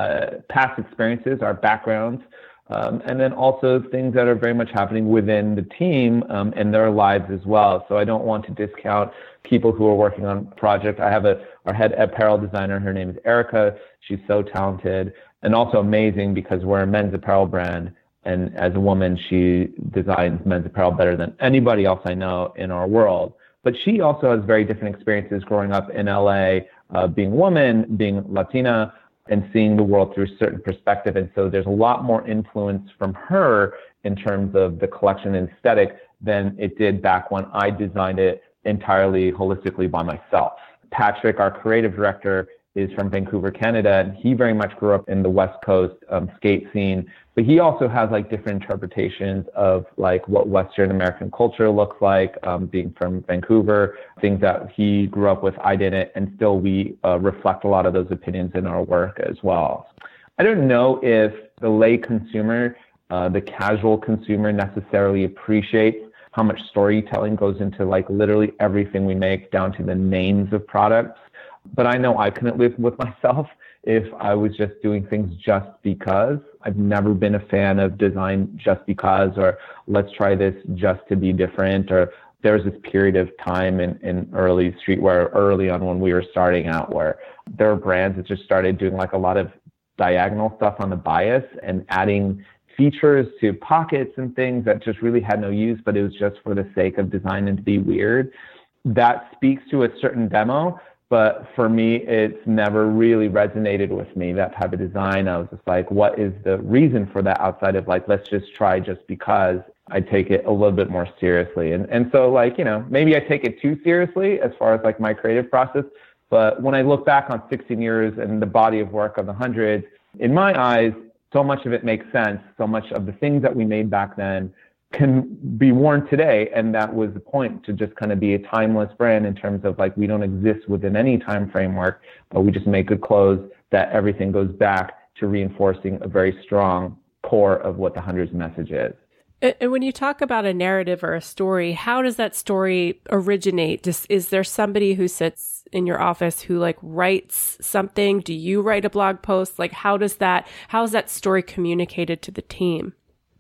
past experiences, our backgrounds, and then also things that are very much happening within the team and their lives as well. So I don't want to discount people who are working on a project. I have our head apparel designer. Her name is Erica. She's so talented and also amazing because we're a men's apparel brand. And as a woman, she designs men's apparel better than anybody else I know in our world. But she also has very different experiences growing up in LA, being a woman, being Latina, and seeing the world through a certain perspective. And so there's a lot more influence from her in terms of the collection and aesthetic than it did back when I designed it entirely holistically by myself. Patrick, our creative director, is from Vancouver, Canada, and he very much grew up in the West Coast skate scene, but he also has like different interpretations of like what Western American culture looks like, being from Vancouver, things that he grew up with, I didn't, and still we reflect a lot of those opinions in our work as well. I don't know if the lay consumer, the casual consumer necessarily appreciates how much storytelling goes into like literally everything we make down to the names of products. But I know I couldn't live with myself if I was just doing things just because. I've never been a fan of design just because, or let's try this just to be different. Or there was this period of time in early streetwear, early on when we were starting out, where there were brands that just started doing like a lot of diagonal stuff on the bias and adding features to pockets and things that just really had no use, but it was just for the sake of design and to be weird. That speaks to a certain demo. But for me, it's never really resonated with me, that type of design. I was just like, what is the reason for that outside of like, let's just try just because? I take it a little bit more seriously. And so like, you know, maybe I take it too seriously as far as like my creative process. But when I look back on 16 years and the body of work of the Hundreds, in my eyes, so much of it makes sense. So much of the things that we made back then can be worn today. And that was the point, to just kind of be a timeless brand in terms of like, we don't exist within any time framework, but we just make good clothes that everything goes back to reinforcing a very strong core of what the Hundreds message is. And when you talk about a narrative or a story, how does that story originate? Is there somebody who sits in your office who like writes something? Do you write a blog post? Like how is that story communicated to the team?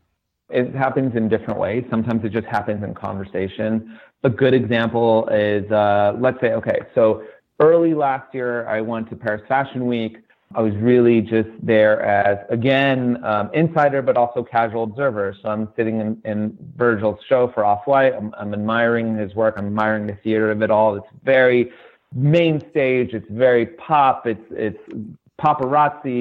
It happens in different ways. Sometimes it just happens in conversation. A good example is, let's say, okay, so early last year, I went to Paris Fashion Week. I was really just there as, again, insider, but also casual observer. So I'm sitting in Virgil's show for Off-White. I'm admiring his work. I'm admiring the theater of it all. It's very main stage. It's very pop. It's paparazzi.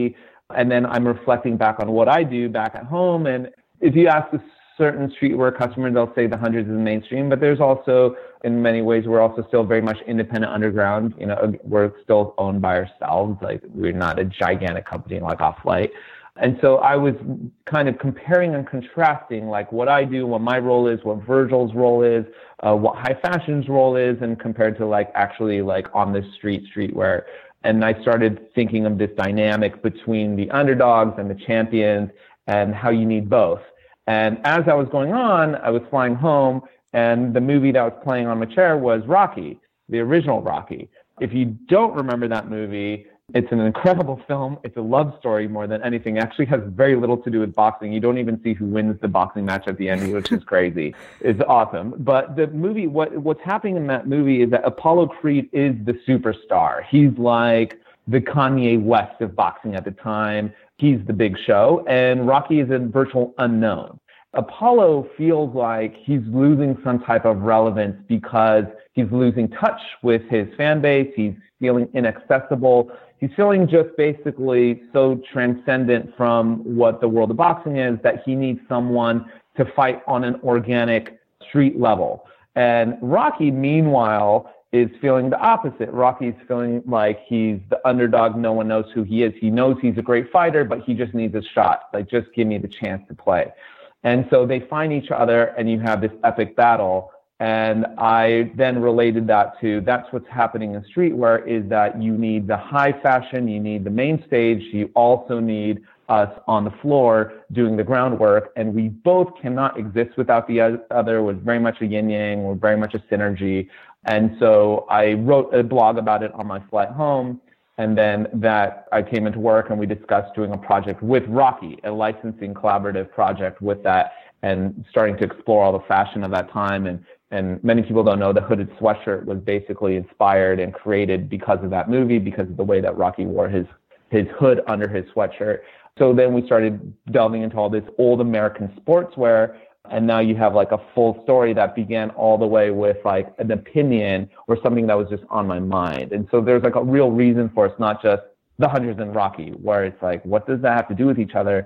And then I'm reflecting back on what I do back at home. And if you ask a certain streetwear customer, they'll say the Hundreds is mainstream, but there's also, in many ways, we're also still very much independent underground. You know, we're still owned by ourselves. Like, we're not a gigantic company like Off-White. And so I was kind of comparing and contrasting, like, what I do, what my role is, what Virgil's role is, what High Fashion's role is, and compared to, like, actually, like, on the streetwear. And I started thinking of this dynamic between the underdogs and the champions and how you need both. And as I was going on, I was flying home, and the movie that was playing on my chair was Rocky, the original Rocky. If you don't remember that movie, it's an incredible film. It's a love story more than anything. It actually has very little to do with boxing. You don't even see who wins the boxing match at the end, which is crazy. It's awesome. But the movie, what's happening in that movie is that Apollo Creed is the superstar. He's like the Kanye West of boxing at the time. He's the big show. And Rocky is a virtual unknown. Apollo feels like he's losing some type of relevance because he's losing touch with his fan base. He's feeling inaccessible. He's feeling just basically so transcendent from what the world of boxing is that he needs someone to fight on an organic street level. And Rocky, meanwhile, is feeling the opposite. Rocky's feeling like he's the underdog. No one knows who he is. He knows he's a great fighter, but he just needs a shot. Like, just give me the chance to play. And so they find each other, and you have this epic battle. And I then related that to, that's what's happening in streetwear, is that you need the high fashion, you need the main stage, you also need us on the floor doing the groundwork, and we both cannot exist without the other. We're very much a yin-yang, we're very much a synergy. And so I wrote a blog about it on my flight home, and then that I came into work and we discussed doing a project with Rocky, a licensing collaborative project with that, and starting to explore all the fashion of that time. And many people don't know the hooded sweatshirt was basically inspired and created because of that movie, because of the way that Rocky wore his hood under his sweatshirt. So then we started delving into all this old American sportswear. And now you have like a full story that began all the way with like an opinion or something that was just on my mind. And so there's like a real reason for it's not just the Hundreds and Rocky, where it's like, what does that have to do with each other?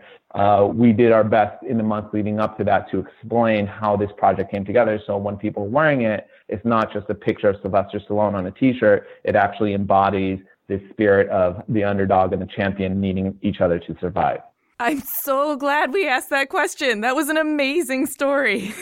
We did our best in the months leading up to that to explain how this project came together. So when people are wearing it, it's not just a picture of Sylvester Stallone on a t-shirt. It actually embodies the spirit of the underdog and the champion needing each other to survive. I'm so glad we asked that question. That was an amazing story.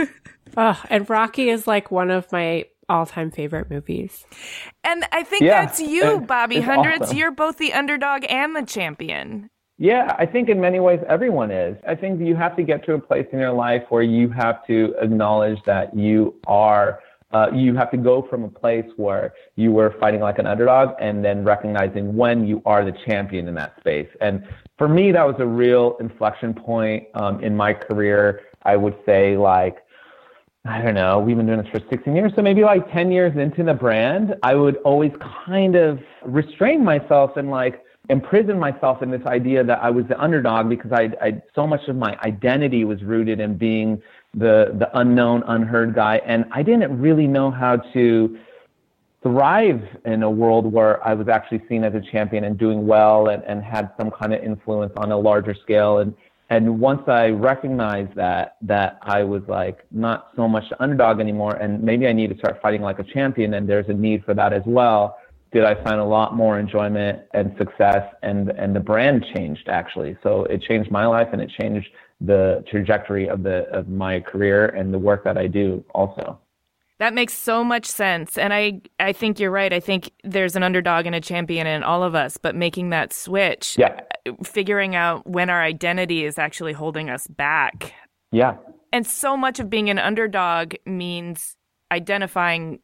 Oh, and Rocky is like one of my all-time favorite movies. And I think that's you, Bobby Hundreds. Awesome. You're both the underdog and the champion. Yeah, I think in many ways everyone is. I think you have to get to a place in your life where you have to acknowledge that you are you have to go from a place where you were fighting like an underdog and then recognizing when you are the champion in that space. And for me, that was a real inflection point in my career. I would say, like, I don't know, we've been doing this for 16 years, so maybe like 10 years into the brand, I would always kind of restrain myself and like imprison myself in this idea that I was the underdog, because I so much of my identity was rooted in being the unknown, unheard guy. And I didn't really know how to thrive in a world where I was actually seen as a champion and doing well and had some kind of influence on a larger scale. And once I recognized that I was like not so much the underdog anymore, and maybe I need to start fighting like a champion, and there's a need for that as well, did I find a lot more enjoyment and success, and the brand changed actually. So it changed my life, and it changed the trajectory of my career and the work that I do also. That makes so much sense. And I think you're right. I think there's an underdog and a champion in all of us, but making that switch, figuring out when our identity is actually holding us back. Yeah. And so much of being an underdog means identifying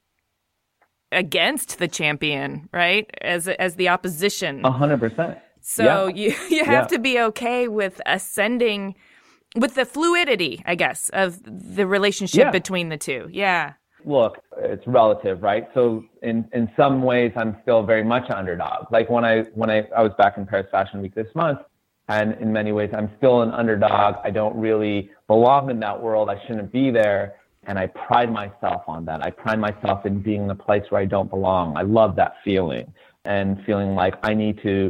against the champion, right? As the opposition. 100%. So you have to be okay with ascending, with the fluidity, I guess, of the relationship between the two. Yeah. Look, it's relative, right? So in some ways, I'm still very much an underdog. Like when I was back in Paris Fashion Week this month, and in many ways, I'm still an underdog. I don't really belong in that world. I shouldn't be there. And I pride myself on that. I pride myself in being in a place where I don't belong. I love that feeling, and feeling like I need to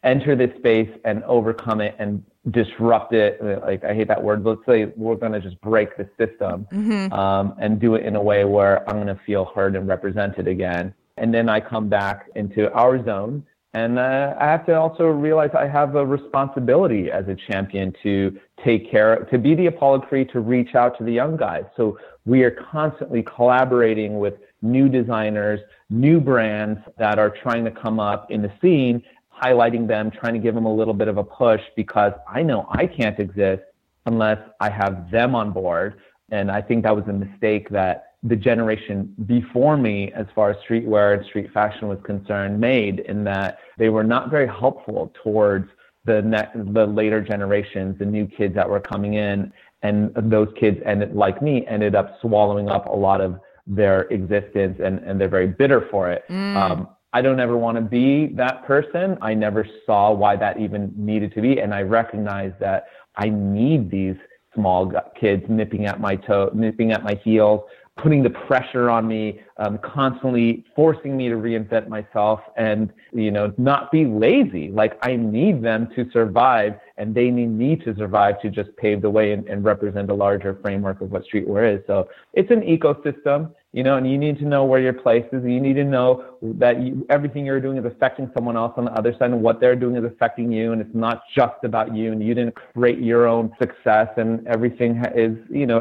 enter this space and overcome it and disrupt it. Like, I hate that word. Let's say we're going to just break the system and do it in a way where I'm going to feel heard and represented again. And then I come back into our zone. And I have to also realize I have a responsibility as a champion to take care, to be the Apollo Creed, to reach out to the young guys. So we are constantly collaborating with new designers, new brands that are trying to come up in the scene, highlighting them, trying to give them a little bit of a push, because I know I can't exist unless I have them on board. And I think that was a mistake that the generation before me, as far as streetwear and street fashion was concerned, made, in that they were not very helpful towards the later generations, the new kids that were coming in. And those kids, like me, ended up swallowing up a lot of their existence, and they're very bitter for it. I don't ever want to be that person. I never saw why that even needed to be. And I recognize that I need these small kids nipping at my heels, putting the pressure on me, constantly forcing me to reinvent myself and, not be lazy. Like, I need them to survive, and they need me to survive to just pave the way and represent a larger framework of what streetwear is. So it's an ecosystem, and you need to know where your place is. You need to know that everything you're doing is affecting someone else on the other side, and what they're doing is affecting you. And it's not just about you, and you didn't create your own success, and everything is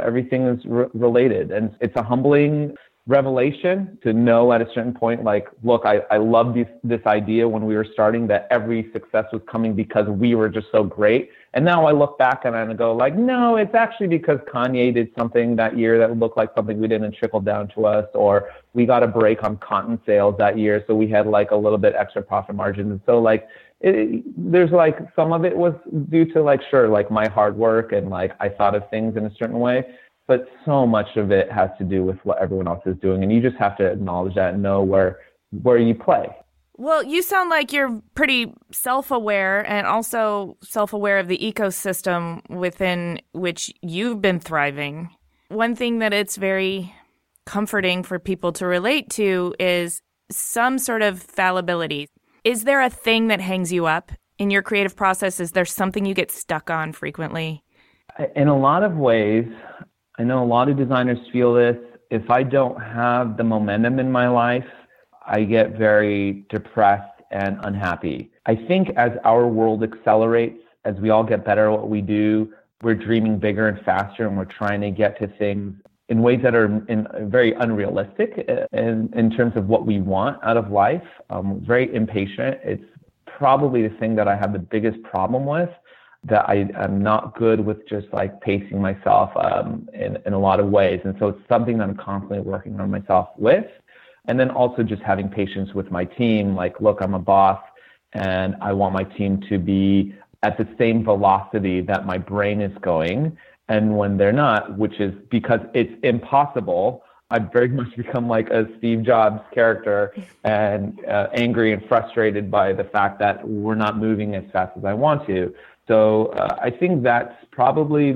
related. And it's a humbling revelation to know at a certain point, like, look, I love this idea when we were starting, that every success was coming because we were just so great. And now I look back and I go like, no, it's actually because Kanye did something that year that looked like something we didn't trickle down to us, or we got a break on cotton sales that year, so we had like a little bit extra profit margin. And so like, there's like, some of it was due to like, sure, like my hard work, and like I thought of things in a certain way. But so much of it has to do with what everyone else is doing. And you just have to acknowledge that and know where you play. Well, you sound like you're pretty self-aware, and also self-aware of the ecosystem within which you've been thriving. One thing that it's very comforting for people to relate to is some sort of fallibility. Is there a thing that hangs you up in your creative process? Is there something you get stuck on frequently? In a lot of ways, I know a lot of designers feel this. If I don't have the momentum in my life, I get very depressed and unhappy. I think as our world accelerates, as we all get better at what we do, we're dreaming bigger and faster, and we're trying to get to things in ways that are very unrealistic in terms of what we want out of life. Very impatient. It's probably the thing that I have the biggest problem with, that I am not good with just like pacing myself in a lot of ways. And so it's something that I'm constantly working on myself with. And then also just having patience with my team. Like, look, I'm a boss, and I want my team to be at the same velocity that my brain is going. And when they're not, which is because it's impossible, I've very much become like a Steve Jobs character, and angry and frustrated by the fact that we're not moving as fast as I want to. So I think that's probably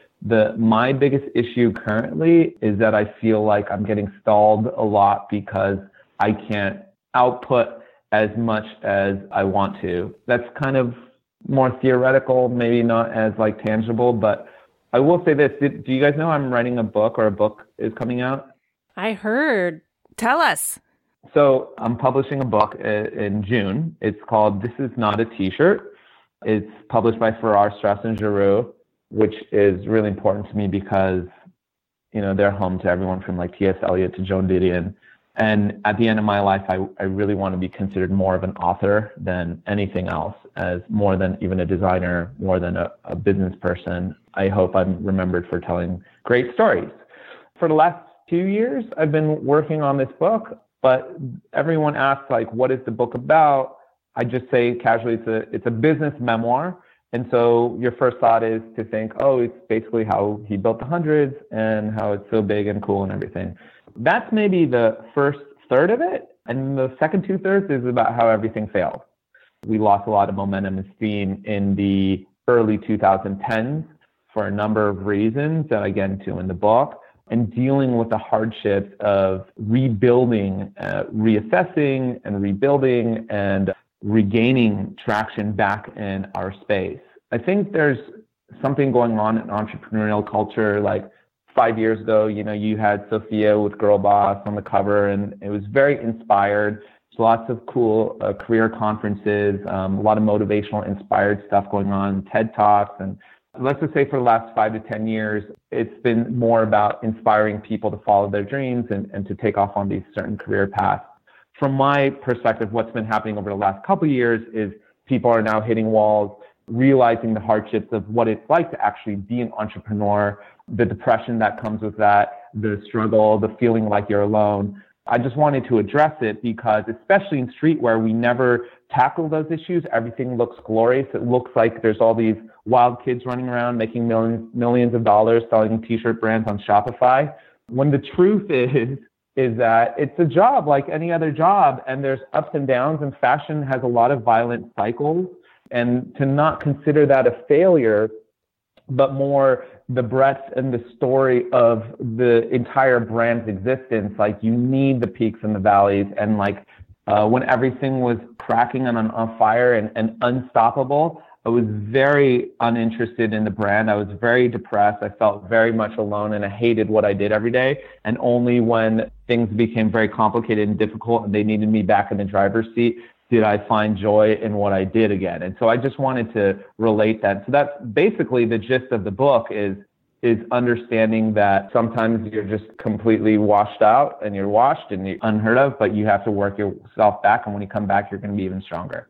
my biggest issue currently, is that I feel like I'm getting stalled a lot because I can't output as much as I want to. That's kind of more theoretical, maybe not as like tangible, but I will say this. Do you guys know I'm writing a book, or a book is coming out? I heard. Tell us. So I'm publishing a book in June. It's called This Is Not a T-Shirt. It's published by Farrar, Straus & Giroux, which is really important to me because, they're home to everyone from like T.S. Eliot to Joan Didion. And at the end of my life, I really want to be considered more of an author than anything else, as more than even a designer, more than a business person. I hope I'm remembered for telling great stories. For the last 2 years, I've been working on this book, but everyone asks, like, what is the book about? I just say casually, it's a business memoir. And so your first thought is to think, oh, it's basically how he built the hundreds and how it's so big and cool and everything. That's maybe the first third of it. And the second 2/3 is about how everything failed. We lost a lot of momentum and steam in the early 2010s for a number of reasons that I get into in the book, and dealing with the hardships of rebuilding, reassessing and rebuilding, and regaining traction back in our space. I think there's something going on in entrepreneurial culture. Like 5 years ago, you had Sophia with Girl Boss on the cover, and it was very inspired. There's lots of cool career conferences, a lot of motivational, inspired stuff going on, TED Talks. And let's just say for the last 5 to 10 years, it's been more about inspiring people to follow their dreams and to take off on these certain career paths. From my perspective, what's been happening over the last couple of years is people are now hitting walls, realizing the hardships of what it's like to actually be an entrepreneur, the depression that comes with that, the struggle, the feeling like you're alone. I just wanted to address it because, especially in streetwear, we never tackle those issues. Everything looks glorious. It looks like there's all these wild kids running around making millions of dollars selling t-shirt brands on Shopify, when the truth is that it's a job like any other job, and there's ups and downs, and fashion has a lot of violent cycles. And to not consider that a failure, but more the breadth and the story of the entire brand's existence. Like, you need the peaks and the valleys. And when everything was cracking and on fire and unstoppable, I was very uninterested in the brand. I was very depressed. I felt very much alone, and I hated what I did every day. And only when things became very complicated and difficult and they needed me back in the driver's seat did I find joy in what I did again. And so I just wanted to relate that. So that's basically the gist of the book, is understanding that sometimes you're just completely washed out and you're washed and you're unheard of, but you have to work yourself back. And when you come back, you're going to be even stronger.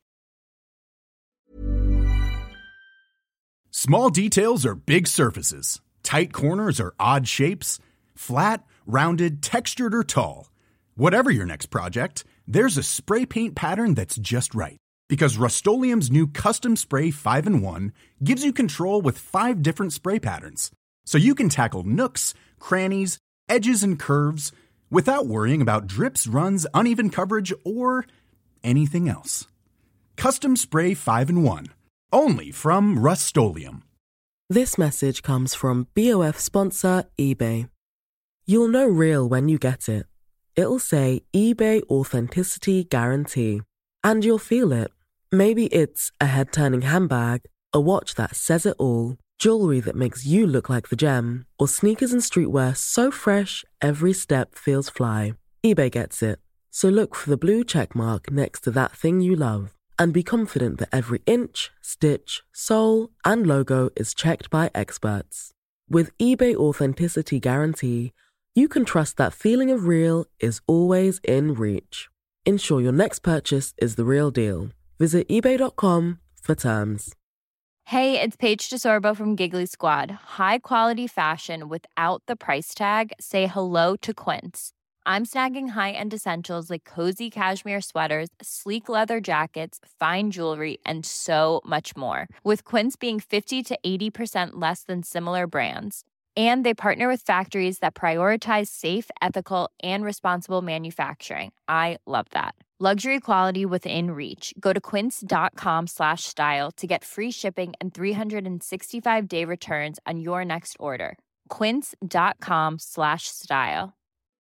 Small details are big surfaces. Tight corners are odd shapes. Flat, rounded, textured, or tall. Whatever your next project, there's a spray paint pattern that's just right. Because Rust-Oleum's new Custom Spray 5-in-1 gives you control with 5 different spray patterns. So you can tackle nooks, crannies, edges, and curves without worrying about drips, runs, uneven coverage, or anything else. Custom Spray 5-in-1. Only from Rust-Oleum. This message comes from BOF sponsor eBay. You'll know real when you get it. It'll say eBay Authenticity Guarantee. And you'll feel it. Maybe it's a head-turning handbag, a watch that says it all, jewelry that makes you look like the gem, or sneakers and streetwear so fresh every step feels fly. eBay gets it. So look for the blue check mark next to that thing you love. And be confident that every inch, stitch, sole, and logo is checked by experts. With eBay Authenticity Guarantee, you can trust that feeling of real is always in reach. Ensure your next purchase is the real deal. Visit ebay.com for terms. Hey, it's Paige DeSorbo from Giggly Squad. High quality fashion without the price tag. Say hello to Quince. I'm snagging high-end essentials like cozy cashmere sweaters, sleek leather jackets, fine jewelry, and so much more. With Quince being 50 to 80% less than similar brands. And they partner with factories that prioritize safe, ethical, and responsible manufacturing. I love that. Luxury quality within reach. Go to quince.com/style to get free shipping and 365-day returns on your next order. Quince.com/style.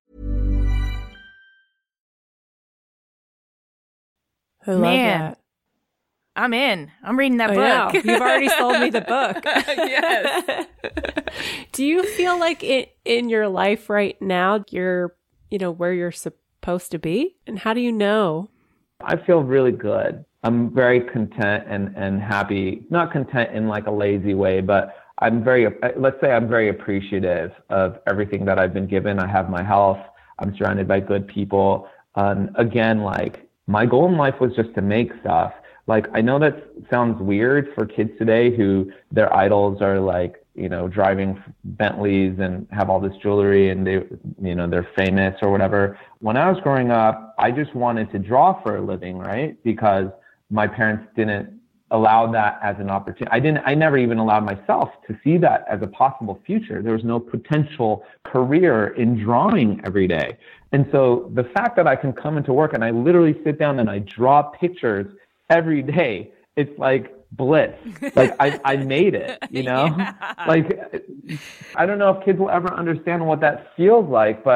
I love that. I'm in. I'm reading that book. Know. You've already sold me the book. Yes. Do you feel like in your life right now, you're, where you're supposed to be? And how do you know? I feel really good. I'm very content and happy. Not content in like a lazy way, but I'm very appreciative of everything that I've been given. I have my health. I'm surrounded by good people. Again, my goal in life was just to make stuff. I know that sounds weird for kids today who their idols are driving Bentleys and have all this jewelry and they're famous or whatever. When I was growing up, I just wanted to draw for a living, right? Because my parents didn't allow that as an opportunity. I never even allowed myself to see that as a possible future. There was no potential career in drawing every day. And so the fact that I can come into work and I literally sit down and I draw pictures every day, it's like bliss. I made it, Yeah. I don't know if kids will ever understand what that feels like, but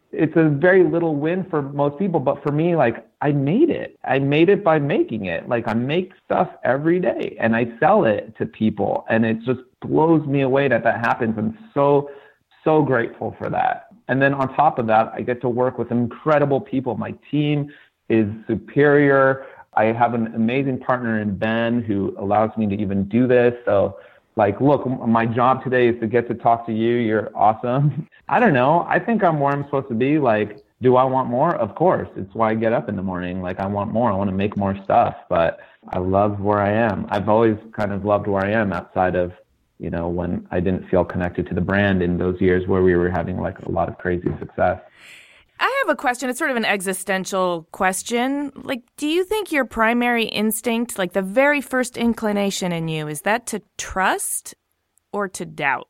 it's a very little win for most people, but for me, like, I made it. I made it by making it. Like, I make stuff every day and I sell it to people, and it just blows me away that happens. I'm so grateful for that. And then on top of that, I get to work with incredible people. My team is superior. I have an amazing partner in Ben who allows me to even do this. So, like, look, my job today is to get to talk to you. You're awesome. I don't know. I think I'm where I'm supposed to be. Like, do I want more? Of course. It's why I get up in the morning. Like, I want more. I want to make more stuff. But I love where I am. I've always kind of loved where I am outside of, you know, when I didn't feel connected to the brand in those years where we were having like a lot of crazy success. I have a question. It's sort of an existential question. Like, do you think your primary instinct, like the very first inclination in you, is that to trust or to doubt?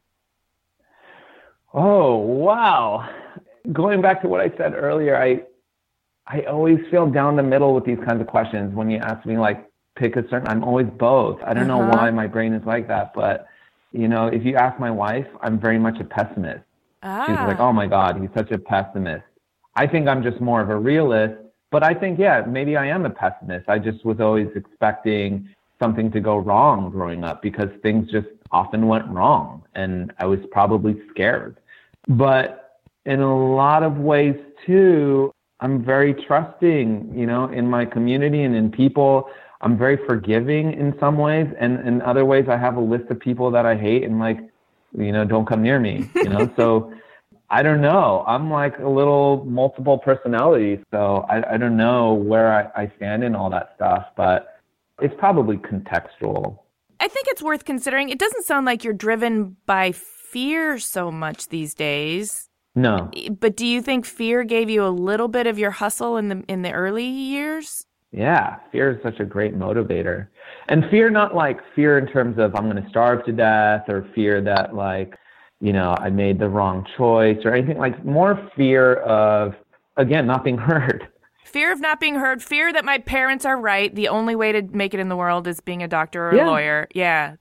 Oh, wow. Going back to what I said earlier, I always feel down the middle with these kinds of questions. When you ask me, like, pick a certain, I'm always both. I don't know why my brain is like that, but, you know, if you ask my wife, I'm very much a pessimist. She's like, oh my God, he's such a pessimist. I think I'm just more of a realist, but I think, yeah, maybe I am a pessimist. I just was always expecting something to go wrong growing up because things just often went wrong and I was probably scared. But in a lot of ways too, I'm very trusting, you know, in my community and in people. I'm very forgiving in some ways, and in other ways I have a list of people that I hate and, like, you know, don't come near me, you know? So I don't know. I'm like a little multiple personality. So I don't know where I stand in all that stuff, but it's probably contextual. I think it's worth considering. It doesn't sound like you're driven by fear so much these days. No. But do you think fear gave you a little bit of your hustle in the early years? Yeah, fear is such a great motivator. And fear, not like fear in terms of I'm going to starve to death, or fear that, like, you know, I made the wrong choice or anything, like more fear of, again, not being heard. Fear of not being heard, fear that my parents are right. The only way to make it in the world is being a doctor or a lawyer. Yeah.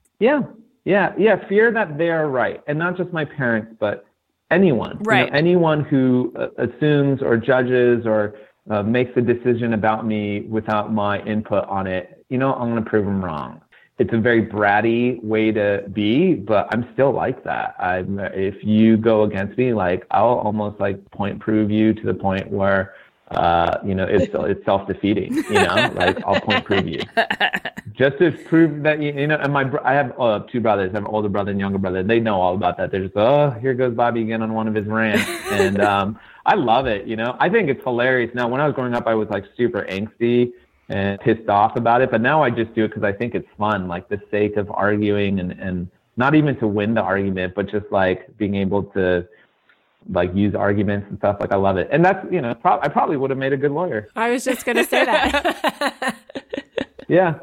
Fear that they're right. And not just my parents, but anyone. Right. You know, anyone who assumes or judges or makes a decision about me without my input on it, you know, I'm going to prove them wrong. It's a very bratty way to be, but I'm still like that. If you go against me, like, I'll almost like prove you to the point where, you know, it's self-defeating, you know, like I'll prove you just to prove that, you know, and I have two brothers. I have an older brother and younger brother. They know all about that. They're just, here goes Bobby again on one of his rants. And, I love it. You know, I think it's hilarious. Now, when I was growing up, I was like super angsty and pissed off about it. But now I just do it because I think it's fun, like the sake of arguing and not even to win the argument, but just like being able to like use arguments and stuff. Like, I love it. And that's, you know, I probably would have made a good lawyer. I was just going to say that. Yeah.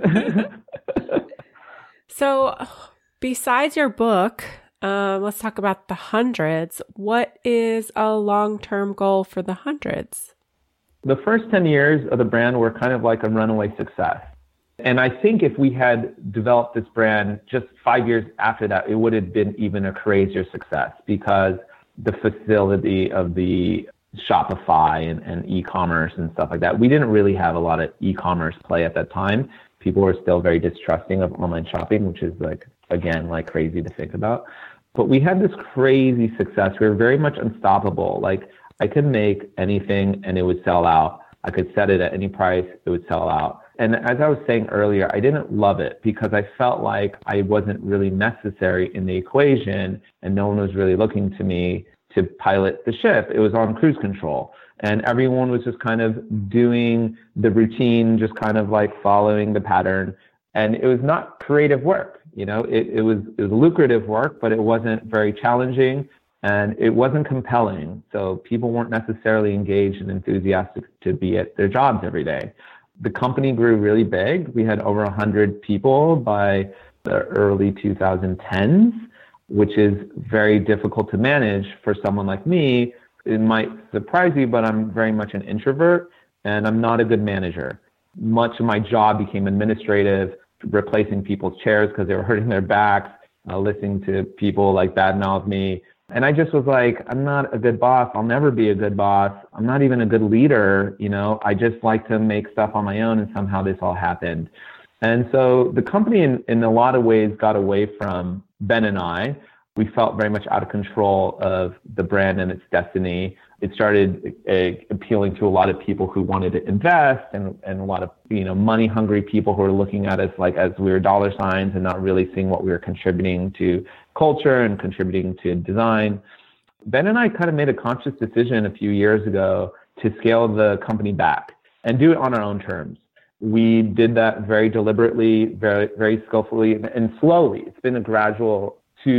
So besides your book, let's talk about the Hundreds. What is a long-term goal for the Hundreds? The first 10 years of the brand were kind of like a runaway success. And I think if we had developed this brand just 5 years after that, it would have been even a crazier success because the facility of the Shopify and e-commerce and stuff like that. We didn't really have a lot of e-commerce play at that time. People were still very distrusting of online shopping, which is like, again, like crazy to think about. But we had this crazy success. We were very much unstoppable. Like, I could make anything and it would sell out. I could set it at any price, it would sell out. And as I was saying earlier, I didn't love it because I felt like I wasn't really necessary in the equation and no one was really looking to me to pilot the ship. It was on cruise control and everyone was just kind of doing the routine, just kind of like following the pattern. And it was not creative work. You know, it was lucrative work, but it wasn't very challenging and it wasn't compelling. So people weren't necessarily engaged and enthusiastic to be at their jobs every day. The company grew really big. We had over 100 people by the early 2010s, which is very difficult to manage for someone like me. It might surprise you, but I'm very much an introvert and I'm not a good manager. Much of my job became administrative, replacing people's chairs because they were hurting their backs, listening to people like badmouth me. And I just was like, I'm not a good boss. I'll never be a good boss. I'm not even a good leader. I just like to make stuff on my own, and somehow this all happened. And so the company in a lot of ways got away from Ben and I. We felt very much out of control of the brand and its destiny. It started appealing to a lot of people who wanted to invest and a lot of, money hungry people who were looking at us like as we were dollar signs and not really seeing what we were contributing to culture and contributing to design. Ben and I kind of made a conscious decision a few years ago to scale the company back and do it on our own terms. We did that very deliberately, very, very skillfully and slowly. It's been a gradual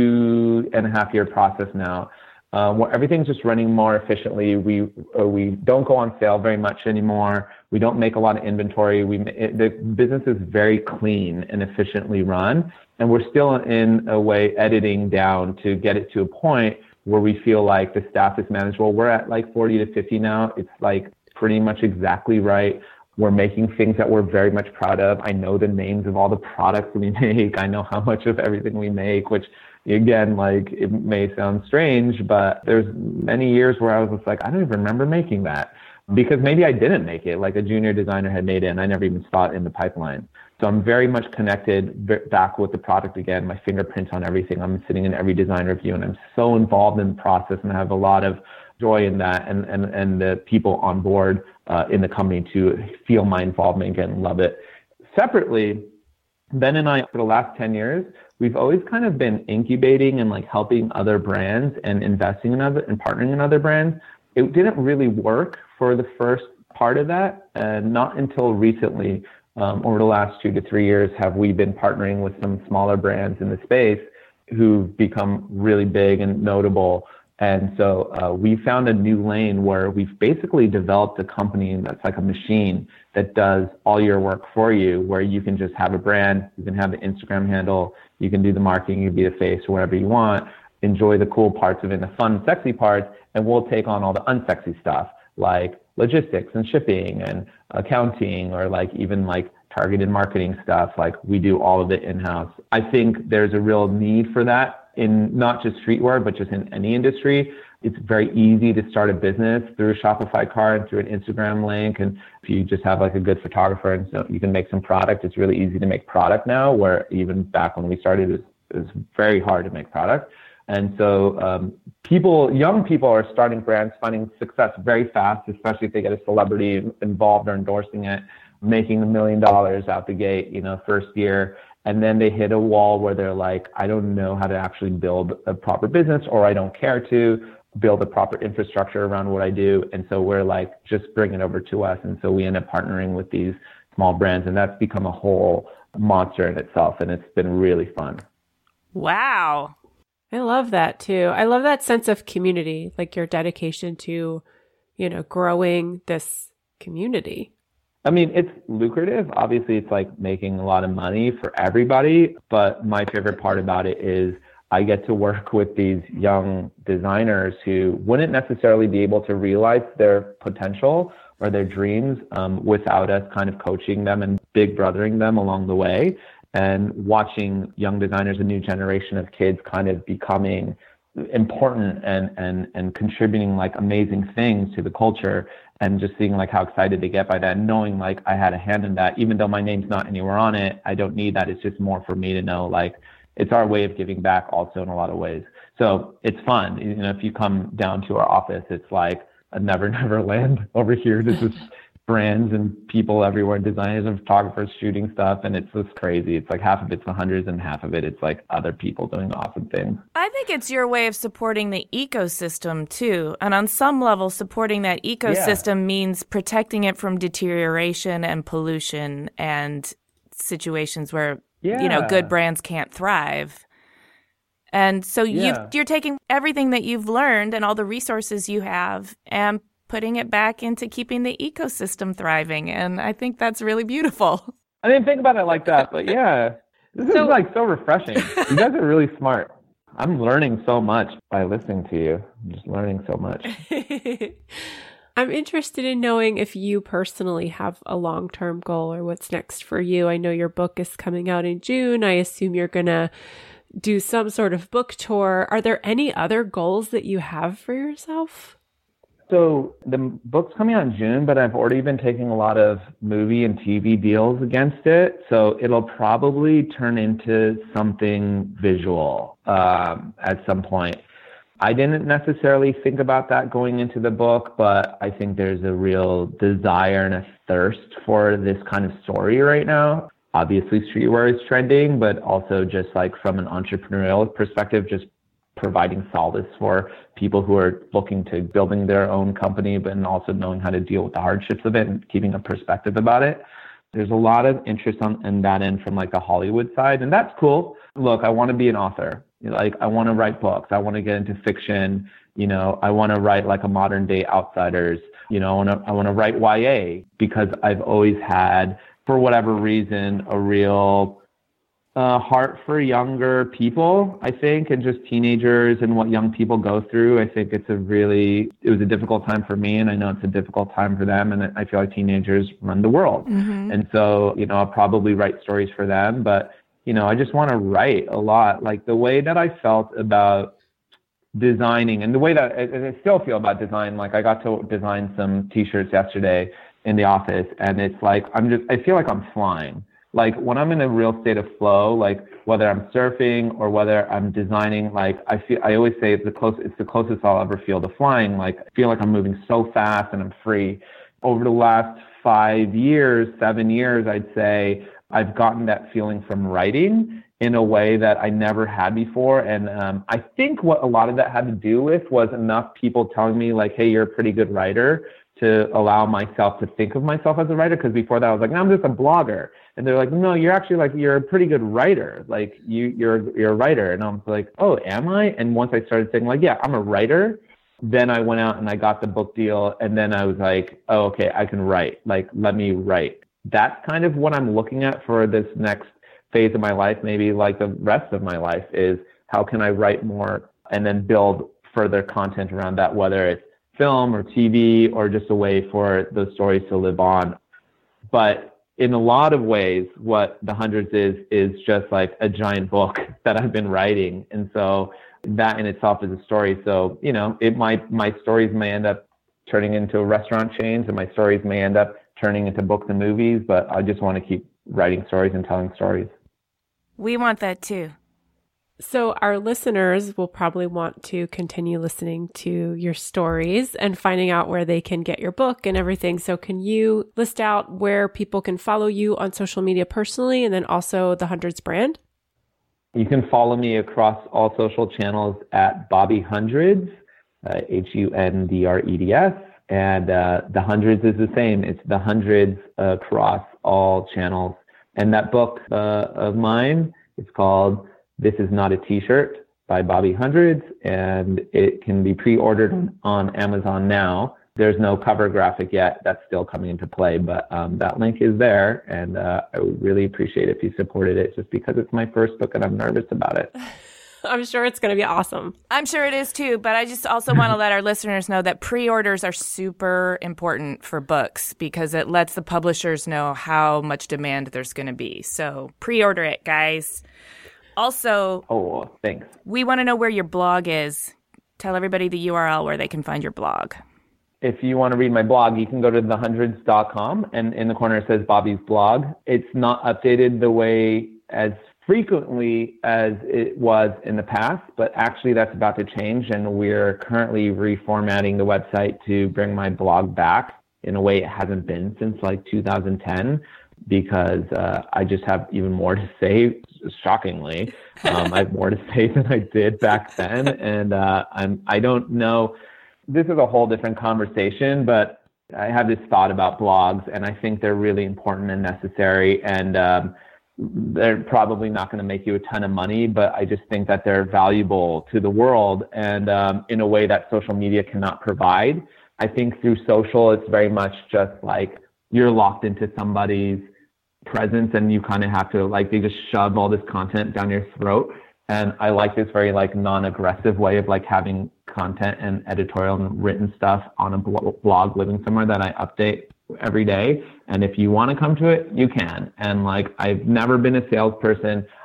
2.5-year process now. Where everything's just running more efficiently. We don't go on sale very much anymore. We don't make a lot of inventory. The business is very clean and efficiently run, and we're still in a way editing down to get it to a point where we feel like the staff is manageable. We're at like 40 to 50 now. It's like pretty much exactly right. We're making things that we're very much proud of. I know the names of all the products we make. I know how much of everything we make, which again, like it may sound strange, but there's many years where I was just like, I don't even remember making that because maybe I didn't make it. Like a junior designer had made it and I never even saw it in the pipeline. So I'm very much connected back with the product again, my fingerprints on everything. I'm sitting in every design review and I'm so involved in the process and I have a lot of joy in that and the people on board in the company to feel my involvement again and love it. Separately, Ben and I, for the last 10 years, we've always kind of been incubating and like helping other brands and investing in other and partnering in other brands. It didn't really work for the first part of that. And not until recently, over the last 2 to 3 years, have we been partnering with some smaller brands in the space who've become really big and notable. And so we found a new lane where we've basically developed a company that's like a machine that does all your work for you, where you can just have a brand, you can have the Instagram handle, you can do the marketing, you can be the face or whatever you want, enjoy the cool parts of it, the fun, sexy parts, and we'll take on all the unsexy stuff like logistics and shipping and accounting or like even like targeted marketing stuff. Like we do all of it in-house. I think there's a real need for that in not just streetwear, but just in any industry. It's very easy to start a business through a Shopify card, through an Instagram link. And if you just have like a good photographer and so you can make some product, it's really easy to make product now, where even back when we started, it was very hard to make product. And so young people are starting brands, finding success very fast, especially if they get a celebrity involved or endorsing it, making $1 million out the gate, first year. And then they hit a wall where they're like, I don't know how to actually build a proper business, or I don't care to build a proper infrastructure around what I do. And so we're like, just bring it over to us. And so we end up partnering with these small brands, and that's become a whole monster in itself. And it's been really fun. Wow. I love that too. I love that sense of community, like your dedication to, growing this community. I mean, it's lucrative. Obviously, it's like making a lot of money for everybody. But my favorite part about it is I get to work with these young designers who wouldn't necessarily be able to realize their potential or their dreams without us kind of coaching them and big brothering them along the way, and watching young designers, a new generation of kids kind of becoming important and contributing like amazing things to the culture, and just seeing like how excited they get by that, and knowing like I had a hand in that, even though my name's not anywhere on it. I don't need that. It's just more for me to know like it's our way of giving back also in a lot of ways. So it's fun. If you come down to our office, it's like a never land over here. There's just brands and people everywhere, designers and photographers shooting stuff, and it's just crazy. It's like half of it's the hundreds and half of it's like other people doing awesome things. I think it's your way of supporting the ecosystem too. And on some level, supporting that ecosystem means protecting it from deterioration and pollution and situations where, good brands can't thrive. And so you're taking everything that you've learned and all the resources you have and putting it back into keeping the ecosystem thriving. And I think that's really beautiful. I didn't think about it like that, but yeah, this is like so refreshing. You guys are really smart. I'm learning so much by listening to you. I'm just learning so much. I'm interested in knowing if you personally have a long-term goal or what's next for you. I know your book is coming out in June. I assume you're going to do some sort of book tour. Are there any other goals that you have for yourself? So the book's coming out in June, but I've already been taking a lot of movie and TV deals against it. So it'll probably turn into something visual at some point. I didn't necessarily think about that going into the book, but I think there's a real desire and a thirst for this kind of story right now. Obviously, streetwear is trending, but also just like from an entrepreneurial perspective, just providing solace for people who are looking to building their own company, but also knowing how to deal with the hardships of it and keeping a perspective about it. There's a lot of interest on that end from like the Hollywood side, and that's cool. Look, I want to be an author. Like, I want to write books. I want to get into fiction. You know, I want to write like a modern day Outsiders. You know, I want to write YA because I've always had, for whatever reason, a real heart for younger people, I think, and just teenagers and what young people go through. I think it was a difficult time for me, and I know it's a difficult time for them, and I feel like teenagers run the world. Mm-hmm. And so, you know, I'll probably write stories for them, but, you know, I just want to write a lot. Like the way that I felt about designing and the way that I still feel about design, like I got to design some t-shirts yesterday in the office, and it's like, I feel like I'm flying. Like when I'm in a real state of flow, like whether I'm surfing or whether I'm designing, like I always say it's the closest I'll ever feel to flying. Like I feel like I'm moving so fast and I'm free. Over the last 7 years, I'd say I've gotten that feeling from writing in a way that I never had before. And I think what a lot of that had to do with was enough people telling me like, hey, you're a pretty good writer, to allow myself to think of myself as a writer. Because before that I was like, no, I'm just a blogger. And they're like, no, you're actually like, you're a pretty good writer. Like you're a writer. And I'm like, oh, am I? And once I started saying like, yeah, I'm a writer, then I went out and I got the book deal. And then I was like, oh, okay, I can write. Like, let me write. That's kind of what I'm looking at for this next phase of my life. Maybe like the rest of my life is how can I write more and then build further content around that, whether it's film or TV or just a way for those stories to live on. But in a lot of ways, what The Hundreds is just like a giant book that I've been writing. And so that in itself is a story. So, you know, my stories may end up turning into restaurant chains, and my stories may end up turning into books and movies, but I just want to keep writing stories and telling stories. We want that too. So our listeners will probably want to continue listening to your stories and finding out where they can get your book and everything. So can you list out where people can follow you on social media personally, and then also the Hundreds brand? You can follow me across all social channels at Bobby Hundreds, HUNDREDS. And the Hundreds is the same. It's the Hundreds across all channels. And that book of mine, it's called This Is Not a T-Shirt by Bobby Hundreds, and it can be pre-ordered on Amazon now. There's no cover graphic yet. That's still coming into play, but that link is there, and I would really appreciate it if you supported it, just because it's my first book and I'm nervous about it. I'm sure it's going to be awesome. I'm sure it is too, but I just also want to let our listeners know that pre-orders are super important for books because it lets the publishers know how much demand there's going to be. So pre-order it, guys. Also, thanks. We want to know where your blog is. Tell everybody the URL where they can find your blog. If you want to read my blog, you can go to thehundreds.com, and in the corner it says Bobby's blog. It's not updated the way as frequently as it was in the past, but actually that's about to change, and we're currently reformatting the website to bring my blog back in a way it hasn't been since like 2010, because I just have even more to say, shockingly. I have more to say than I did back then, and I don't know. This is a whole different conversation, but I have this thought about blogs, and I think they're really important and necessary, and they're probably not going to make you a ton of money, but I just think that they're valuable to the world, and in a way that social media cannot provide. I think through social, it's very much just like you're locked into somebody's presence, and you kind of have to like, they just shove all this content down your throat. And I like this very like non-aggressive way of like having content and editorial and written stuff on a blog living somewhere that I update every day. And if you want to come to it, you can. And like, I've never been a salesperson.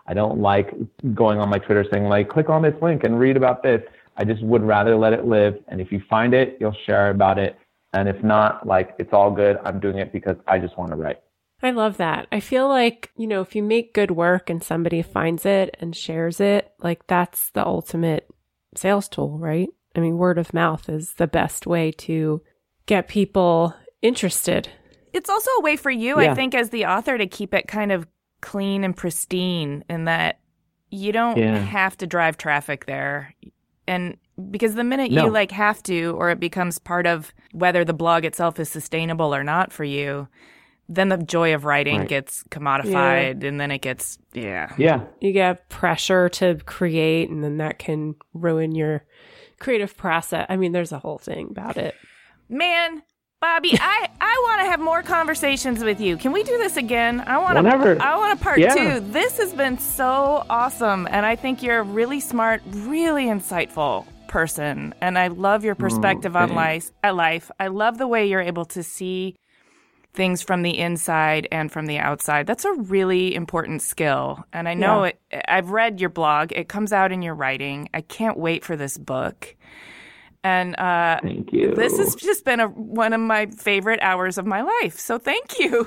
I don't like going on my Twitter saying like, click on this link and read about this. I just would rather let it live. And if you find it, you'll share about it. And if not, like, it's all good. I'm doing it because I just want to write. I love that. I feel like, you know, if you make good work and somebody finds it and shares it, like that's the ultimate sales tool, right? I mean, word of mouth is the best way to get people interested. It's also a way for you, I think, as the author to keep it kind of clean and pristine in that you don't have to drive traffic there. And because the minute you like have to, or it becomes part of whether the blog itself is sustainable or not for you, then the joy of writing gets commodified and then it gets, You get pressure to create and then that can ruin your creative process. I mean, there's a whole thing about it. Man, Bobby, I want to have more conversations with you. Can we do this again? I want a part 2. This has been so awesome. And I think you're a really smart, really insightful person. And I love your perspective on life. I love the way you're able to see things from the inside and from the outside. That's a really important skill. And I know I've read your blog. It comes out in your writing. I can't wait for this book. And thank you. This has just been one of my favorite hours of my life. So thank you.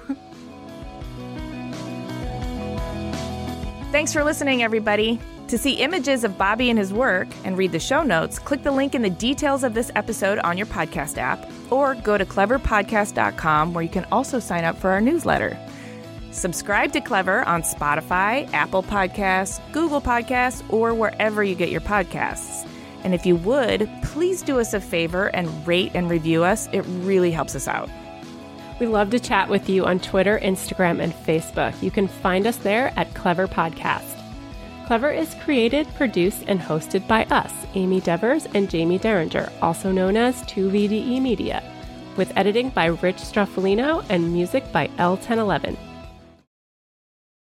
Thanks for listening, everybody. To see images of Bobby and his work and read the show notes, click the link in the details of this episode on your podcast app, or go to cleverpodcast.com, where you can also sign up for our newsletter. Subscribe to Clever on Spotify, Apple Podcasts, Google Podcasts, or wherever you get your podcasts. And if you would, please do us a favor and rate and review us. It really helps us out. We love to chat with you on Twitter, Instagram, and Facebook. You can find us there at Clever Podcast. Clever is created, produced, and hosted by us, Amy Devers and Jamie Derringer, also known as 2VDE Media, with editing by Rich Straffolino and music by L1011.